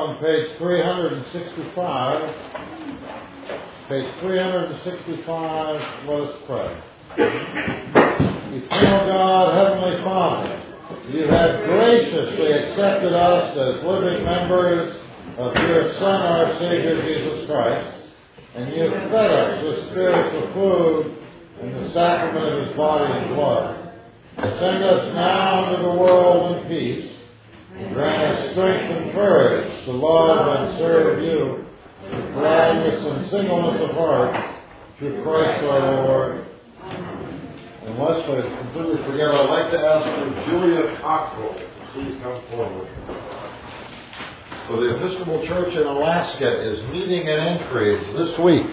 S1: on page three hundred sixty-five. Page three hundred sixty-five, let us pray. Eternal God, Heavenly Father, you have graciously accepted us as living members of your Son, our Savior, Jesus Christ, and you have fed us with spiritual food in the sacrament of his body and blood. Send us now into the world in peace, and grant us strength and courage to love and serve you with gladness and singleness of heart through Christ our Lord. And lest I completely forget, I'd like to ask for Julia Cockrell. Please come forward. So the Episcopal Church in Alaska is meeting in Anchorage this week.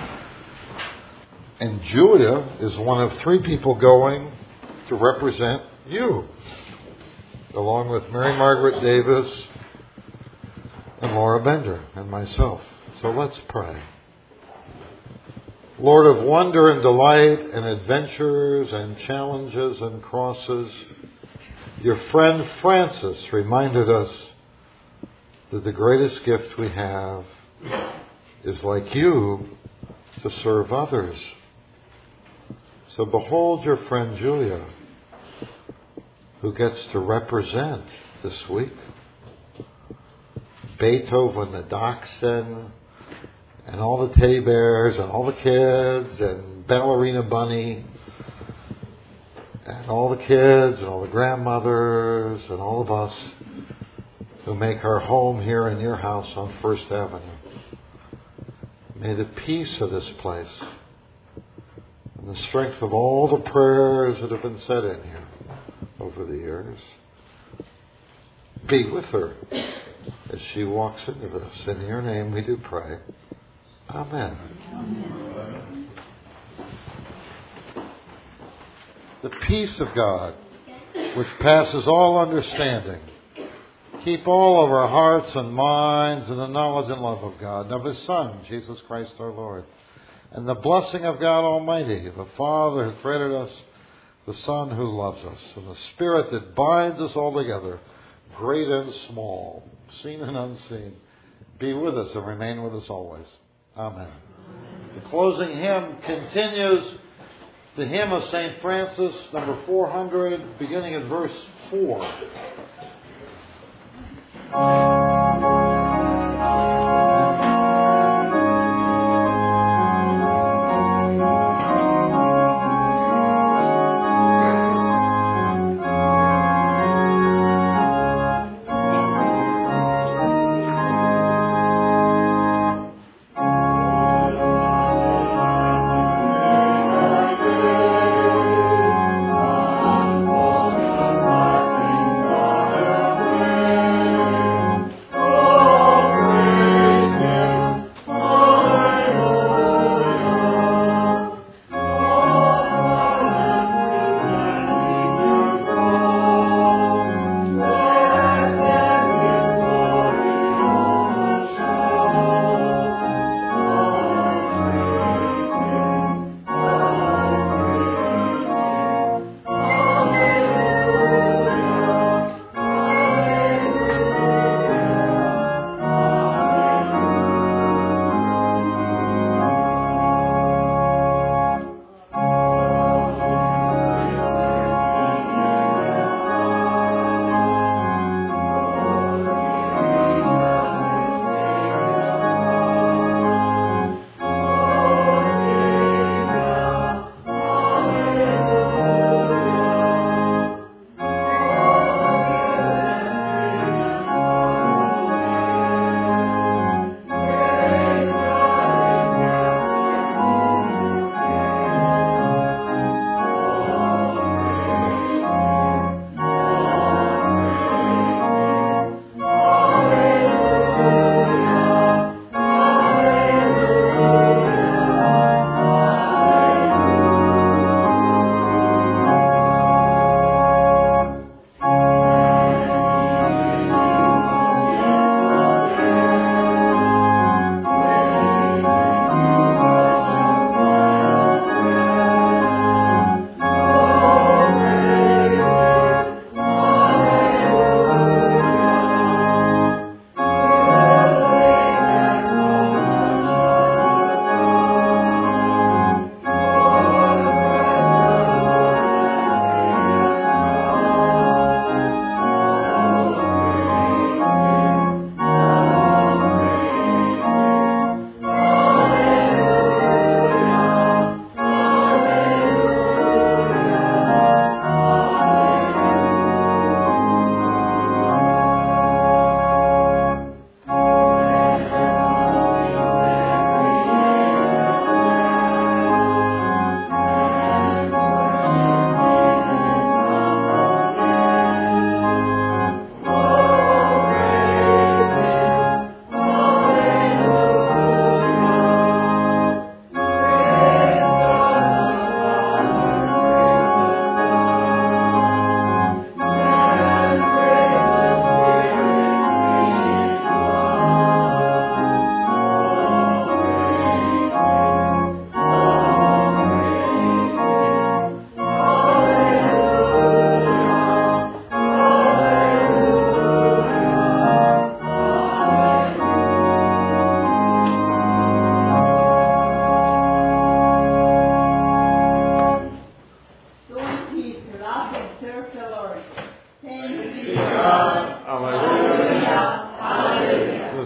S1: And Julia is one of three people going to represent you, along with Mary Margaret Davis and Laura Bender and myself. So let's pray. Lord of wonder and delight and adventures and challenges and crosses, your friend Francis reminded us that the greatest gift we have is, like you, to serve others. So behold your friend Julia, who gets to represent this week Beethoven, the Dachshund, and all the teddy bears, and all the kids, and Ballerina Bunny, and all the kids, and all the grandmothers, and all of us who make our home here in your house on First Avenue. May the peace of this place and the strength of all the prayers that have been said in here over the years be with her as she walks into this. In your name we do pray. Amen. Amen. The peace of God, which passes all understanding, keep all of our hearts and minds in the knowledge and love of God and of his Son, Jesus Christ our Lord. And the blessing of God Almighty, the Father who created us, the Son who loves us, and the Spirit that binds us all together, great and small, seen and unseen, be with us and remain with us always. Amen. The closing hymn continues the hymn of Saint Francis, number four hundred, beginning at verse four.
S2: Thank you.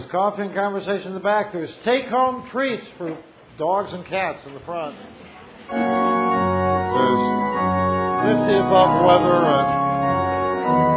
S1: There's coffee and conversation in the back. There's take-home treats for dogs and cats in the front. There's fifty above weather and